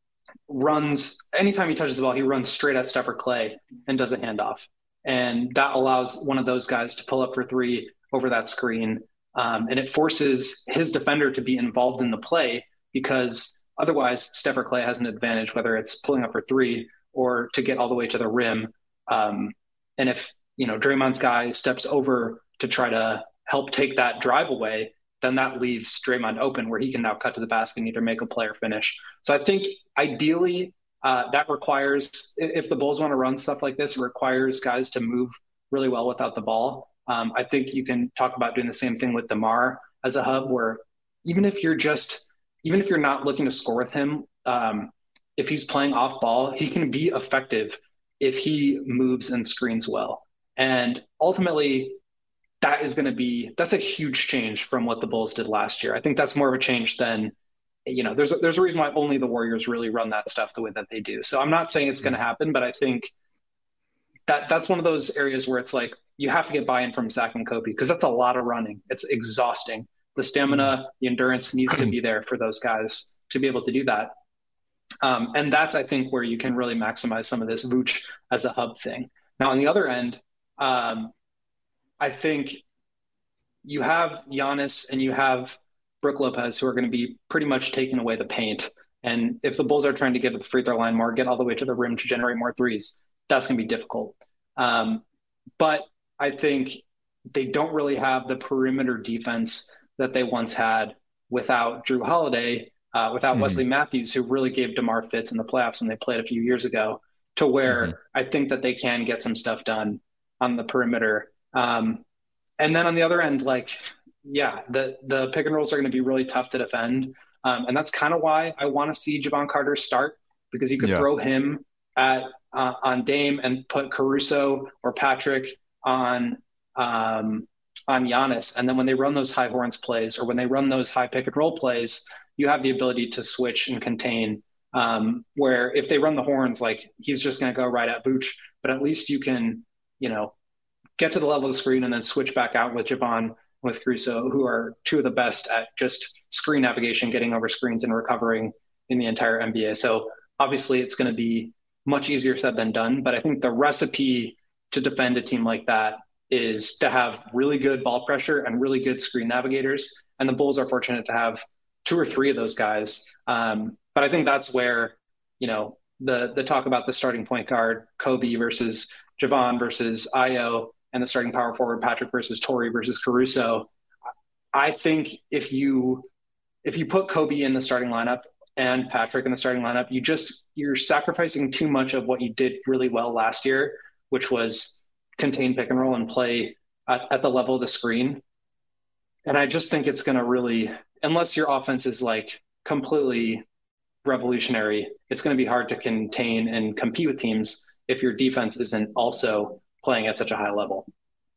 runs, anytime he touches the ball, he runs straight at Steph or Clay and does a handoff. And that allows one of those guys to pull up for three over that screen. Um, and it forces his defender to be involved in the play, because otherwise Steph or Clay has an advantage, whether it's pulling up for three or to get all the way to the rim. Um, and if, you know, Draymond's guy steps over to try to help take that drive away, then that leaves Draymond open where he can now cut to the basket and either make a play or finish. So I think ideally uh, that requires, if the Bulls want to run stuff like this, it requires guys to move really well without the ball. Um, I think you can talk about doing the same thing with DeMar as a hub, where even if you're just, even if you're not looking to score with him, um, if he's playing off ball, he can be effective if he moves and screens well. And ultimately, that is going to be, that's a huge change from what the Bulls did last year. I think that's more of a change than, you know, there's a, there's a reason why only the Warriors really run that stuff the way that they do. So I'm not saying it's going to happen, but I think that that's one of those areas where it's like, you have to get buy-in from Zach and Kobe, because that's a lot of running. It's exhausting. The stamina, the endurance needs to be there for those guys to be able to do that. Um, and that's, I think, where you can really maximize some of this Vooch as a hub thing. Now, on the other end, um, I think you have Giannis and you have Brook Lopez, who are going to be pretty much taking away the paint. And if the Bulls are trying to get to the free throw line more, get all the way to the rim to generate more threes, that's going to be difficult. Um, but I think they don't really have the perimeter defense that they once had without Drew Holiday, uh, without mm-hmm. Wesley Matthews, who really gave DeMar fits in the playoffs when they played a few years ago, to where mm-hmm. I think that they can get some stuff done on the perimeter. Um, and then on the other end, like, yeah, the, the pick and rolls are going to be really tough to defend. Um, and that's kind of why I want to see Jevon Carter start, because you could yeah. throw him at uh, on Dame and put Caruso or Patrick on um, on Giannis. And then when they run those high horns plays, or when they run those high pick and roll plays, you have the ability to switch and contain, um, where if they run the horns, like, he's just going to go right at Vooch, but at least you can, you know, get to the level of the screen and then switch back out with Jevon, with Caruso, who are two of the best at just screen navigation, getting over screens and recovering in the entire N B A. So obviously it's going to be much easier said than done, but I think the recipe to defend a team like that is to have really good ball pressure and really good screen navigators. And the Bulls are fortunate to have two or three of those guys. Um, but I think that's where, you know, the, the talk about the starting point guard, Kobe versus Jevon versus Ayo, and the starting power forward, Patrick versus Torrey versus Caruso. I think if you, if you put Kobe in the starting lineup and Patrick in the starting lineup, you just, you're sacrificing too much of what you did really well last year, which was contain pick and roll and play at, at the level of the screen. And I just think it's going to really, unless your offense is like completely revolutionary, it's going to be hard to contain and compete with teams if your defense isn't also playing at such a high level.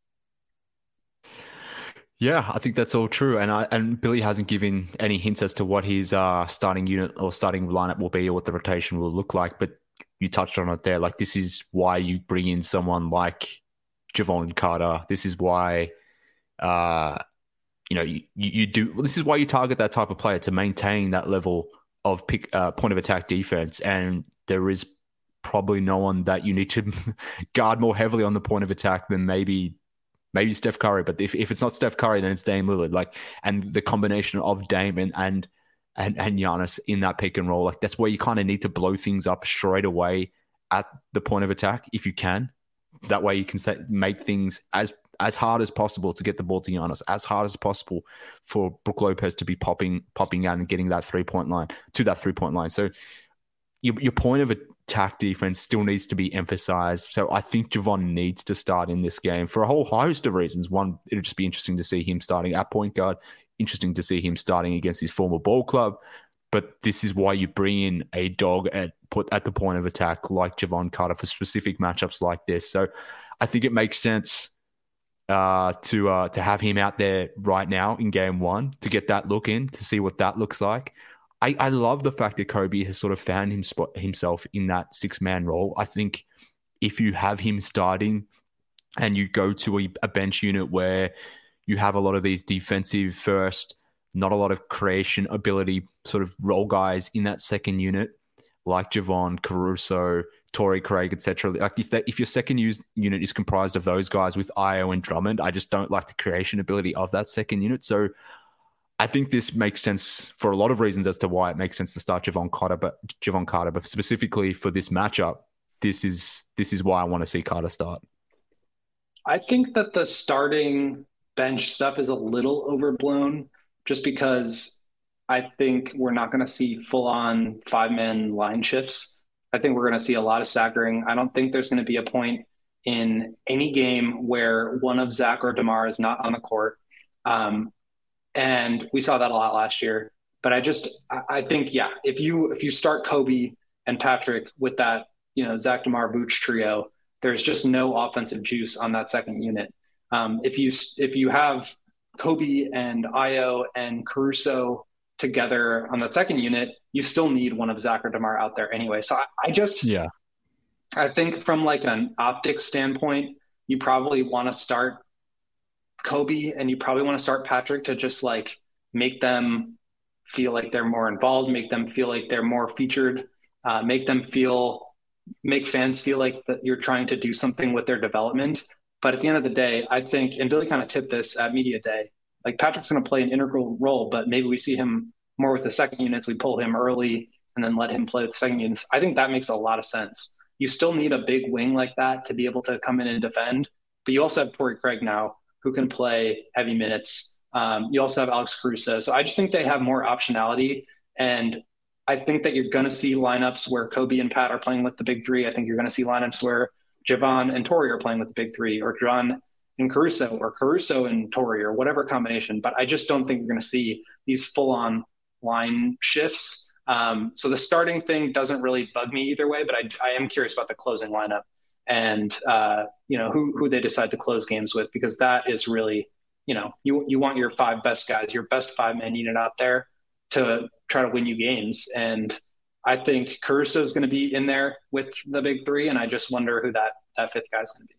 Yeah, I think that's all true. And I, and Billy hasn't given any hints as to what his uh, starting unit or starting lineup will be, or what the rotation will look like. But you touched on it there. Like, this is why you bring in someone like Jevon Carter. This is why, uh, you know, you, you do. Well, this is why you target that type of player, to maintain that level of pick, uh, point of attack defense. And there is probably no one that you need to guard more heavily on the point of attack than maybe maybe Steph Curry. But if, if it's not Steph Curry, then it's Dame Lillard. Like, and the combination of Dame and and and, and Giannis in that pick and roll, like, that's where you kind of need to blow things up straight away at the point of attack if you can. That way you can set, make things as as hard as possible to get the ball to Giannis, as hard as possible for Brook Lopez to be popping popping out and getting that three point line to that three point line. So your your point of attack defense still needs to be emphasized. So I think Jevon needs to start in this game for a whole host of reasons. One, it'll just be interesting to see him starting at point guard. Interesting to see him starting against his former ball club. But this is why you bring in a dog at put at the point of attack like Jevon Carter for specific matchups like this. So I think it makes sense uh, to uh, to have him out there right now in game one to get that look in, to see what that looks like. I, I love the fact that Kobe has sort of found him spot, himself in that six-man role. I think if you have him starting and you go to a, a bench unit where, you have a lot of these defensive first, not a lot of creation ability sort of role guys in that second unit, like Javon, Caruso, Torrey Craig, et cetera. Like if that, if your second use unit is comprised of those guys with Ayo and Drummond, I just don't like the creation ability of that second unit. So I think this makes sense for a lot of reasons as to why it makes sense to start Javon Carter, but Javon Carter, but specifically for this matchup, this is this is why I want to see Carter start. I think that the starting bench stuff is a little overblown, just because I think we're not going to see full-on five-man line shifts. I think we're going to see a lot of staggering. I don't think there's going to be a point in any game where one of Zach or DeMar is not on the court. Um, and we saw that a lot last year. But I just, I think, yeah, if you if you start Kobe and Patrick with that, you know, Zach, DeMar, Vooch trio, there's just no offensive juice on that second unit. Um, if you if you have Kobe and Ayo and Caruso together on that second unit, you still need one of Zach or DeMar out there anyway. So I, I just, yeah, I think from like an optics standpoint, you probably want to start Kobe and you probably want to start Patrick to just like make them feel like they're more involved, make them feel like they're more featured, uh, make them feel, make fans feel like that you're trying to do something with their development. But at the end of the day, I think, and Billy kind of tipped this at media day, like Patrick's going to play an integral role, but maybe we see him more with the second units. We pull him early and then let him play with the second units. I think that makes a lot of sense. You still need a big wing like that to be able to come in and defend, but you also have Torrey Craig now who can play heavy minutes. Um, you also have Alex Caruso. So I just think they have more optionality. And I think that you're going to see lineups where Kobe and Pat are playing with the big three. I think you're going to see lineups where Javon and Torrey are playing with the big three, or John and Caruso, or Caruso and Torrey, or whatever combination. But I just don't think you're going to see these full-on line shifts. Um, so the starting thing doesn't really bug me either way, but I, I am curious about the closing lineup and, uh, you know, who, who they decide to close games with, because that is really, you know, you, you want your five best guys, your best five-man unit out there to try to win you games. And I think Caruso is going to be in there with the big three, and I just wonder who that, that fifth guy is going to be.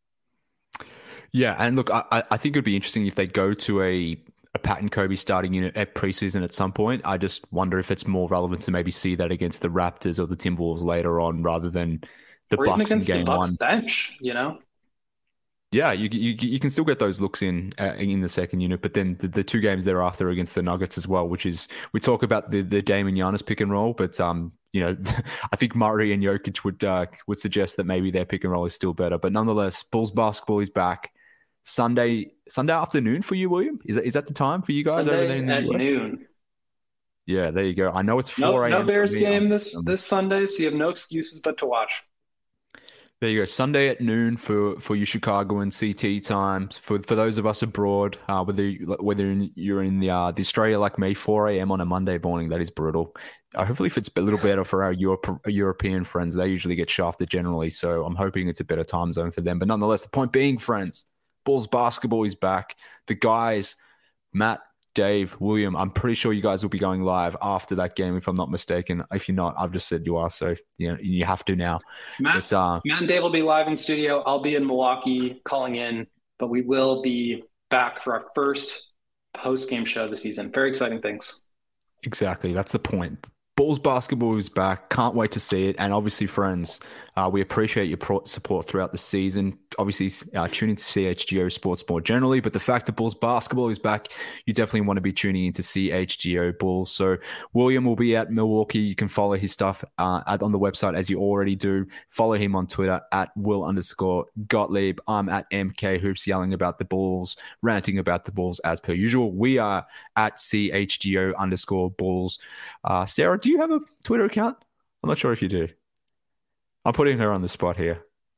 Yeah, and look, I, I think it would be interesting if they go to a, a Pat and Kobe starting unit at preseason at some point. I just wonder if it's more relevant to maybe see that against the Raptors or the Timberwolves later on rather than the or Bucks even in game the Bucks one. Bench, you know? Yeah, you you you can still get those looks in uh, in the second unit, but then the, the two games thereafter against the Nuggets as well, which is, we talk about the the Dame and Giannis pick and roll, but um you know I think Murray and Jokic would uh, would suggest that maybe their pick and roll is still better. But nonetheless, Bulls basketball is back Sunday Sunday afternoon for you, William. Is that is that the time for you guys Sunday over there in the at U S? Noon? Yeah, there you go. I know it's No, four a.m. no Bears for me. game Um, this this Sunday, so you have no excuses but to watch. There you go. Sunday at noon for, for you Chicago and C T times. For for those of us abroad, uh, whether you, whether you're in the uh, the Australia like me, four a.m. on a Monday morning, that is brutal. Uh, hopefully, if it's a little better for our Europe, European friends, they usually get shafted generally. So I'm hoping it's a better time zone for them. But nonetheless, the point being, friends, Bulls basketball is back. The guys, Matt, Dave, William, I'm pretty sure you guys will be going live after that game, if I'm not mistaken. If you're not, I've just said you are, so you know, you have to now. Matt, but, uh, Matt and Dave will be live in studio. I'll be in Milwaukee calling in, but we will be back for our first post-game show of the season. Very exciting things. Exactly. That's the point. Bulls basketball is back. Can't wait to see it. And obviously, friends, uh, we appreciate your pro- support throughout the season. Obviously, uh, tuning to C H G O Sports more generally, but the fact that Bulls basketball is back, you definitely want to be tuning into C H G O Bulls. So William will be at Milwaukee. You can follow his stuff uh, at, on the website as you already do. Follow him on Twitter at Will underscore Gottlieb. I'm at M K Hoops, yelling about the Bulls, ranting about the Bulls as per usual. We are at C H G O underscore Bulls. Uh, Sarah, do you have a Twitter account? I'm not sure if you do. I'm putting her on the spot here.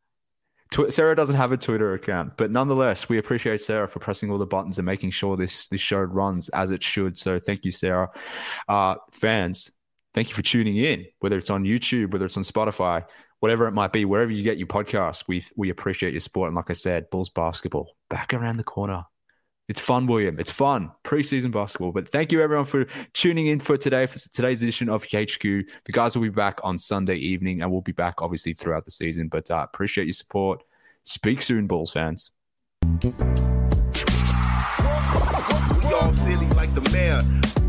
Tw- Sarah doesn't have a Twitter account, but nonetheless, we appreciate Sarah for pressing all the buttons and making sure this, this show runs as it should. So thank you, Sarah. Uh, fans, thank you for tuning in, whether it's on YouTube, whether it's on Spotify, whatever it might be, wherever you get your podcast. We, we appreciate your support. And like I said, Bulls basketball back around the corner. It's fun, William. It's fun. Preseason basketball. But thank you, everyone, for tuning in for today, for today's edition of H Q. The guys will be back on Sunday evening, and we'll be back, obviously, throughout the season. But uh, appreciate your support. Speak soon, Bulls fans. We all silly like the mayor.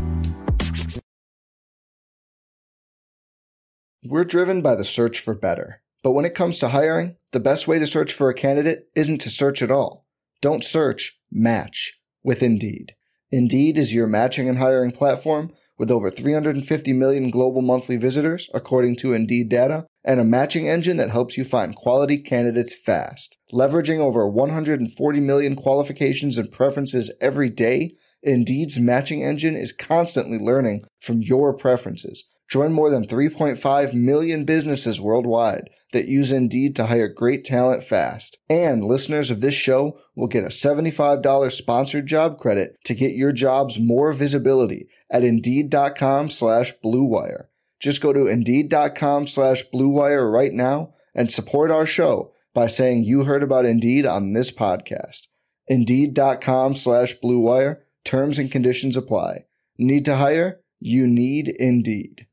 We're driven by the search for better. But when it comes to hiring, the best way to search for a candidate isn't to search at all. Don't search, match with Indeed. Indeed is your matching and hiring platform with over three hundred fifty million global monthly visitors, according to Indeed data, and a matching engine that helps you find quality candidates fast. Leveraging over one hundred forty million qualifications and preferences every day, Indeed's matching engine is constantly learning from your preferences. Join more than three point five million businesses worldwide that use Indeed to hire great talent fast. And listeners of this show will get a seventy-five dollars sponsored job credit to get your jobs more visibility at Indeed.com slash Blue Wire. Just go to Indeed.com slash Blue Wire right now and support our show by saying you heard about Indeed on this podcast. Indeed.com slash Blue Wire. Terms and conditions apply. Need to hire? You need Indeed.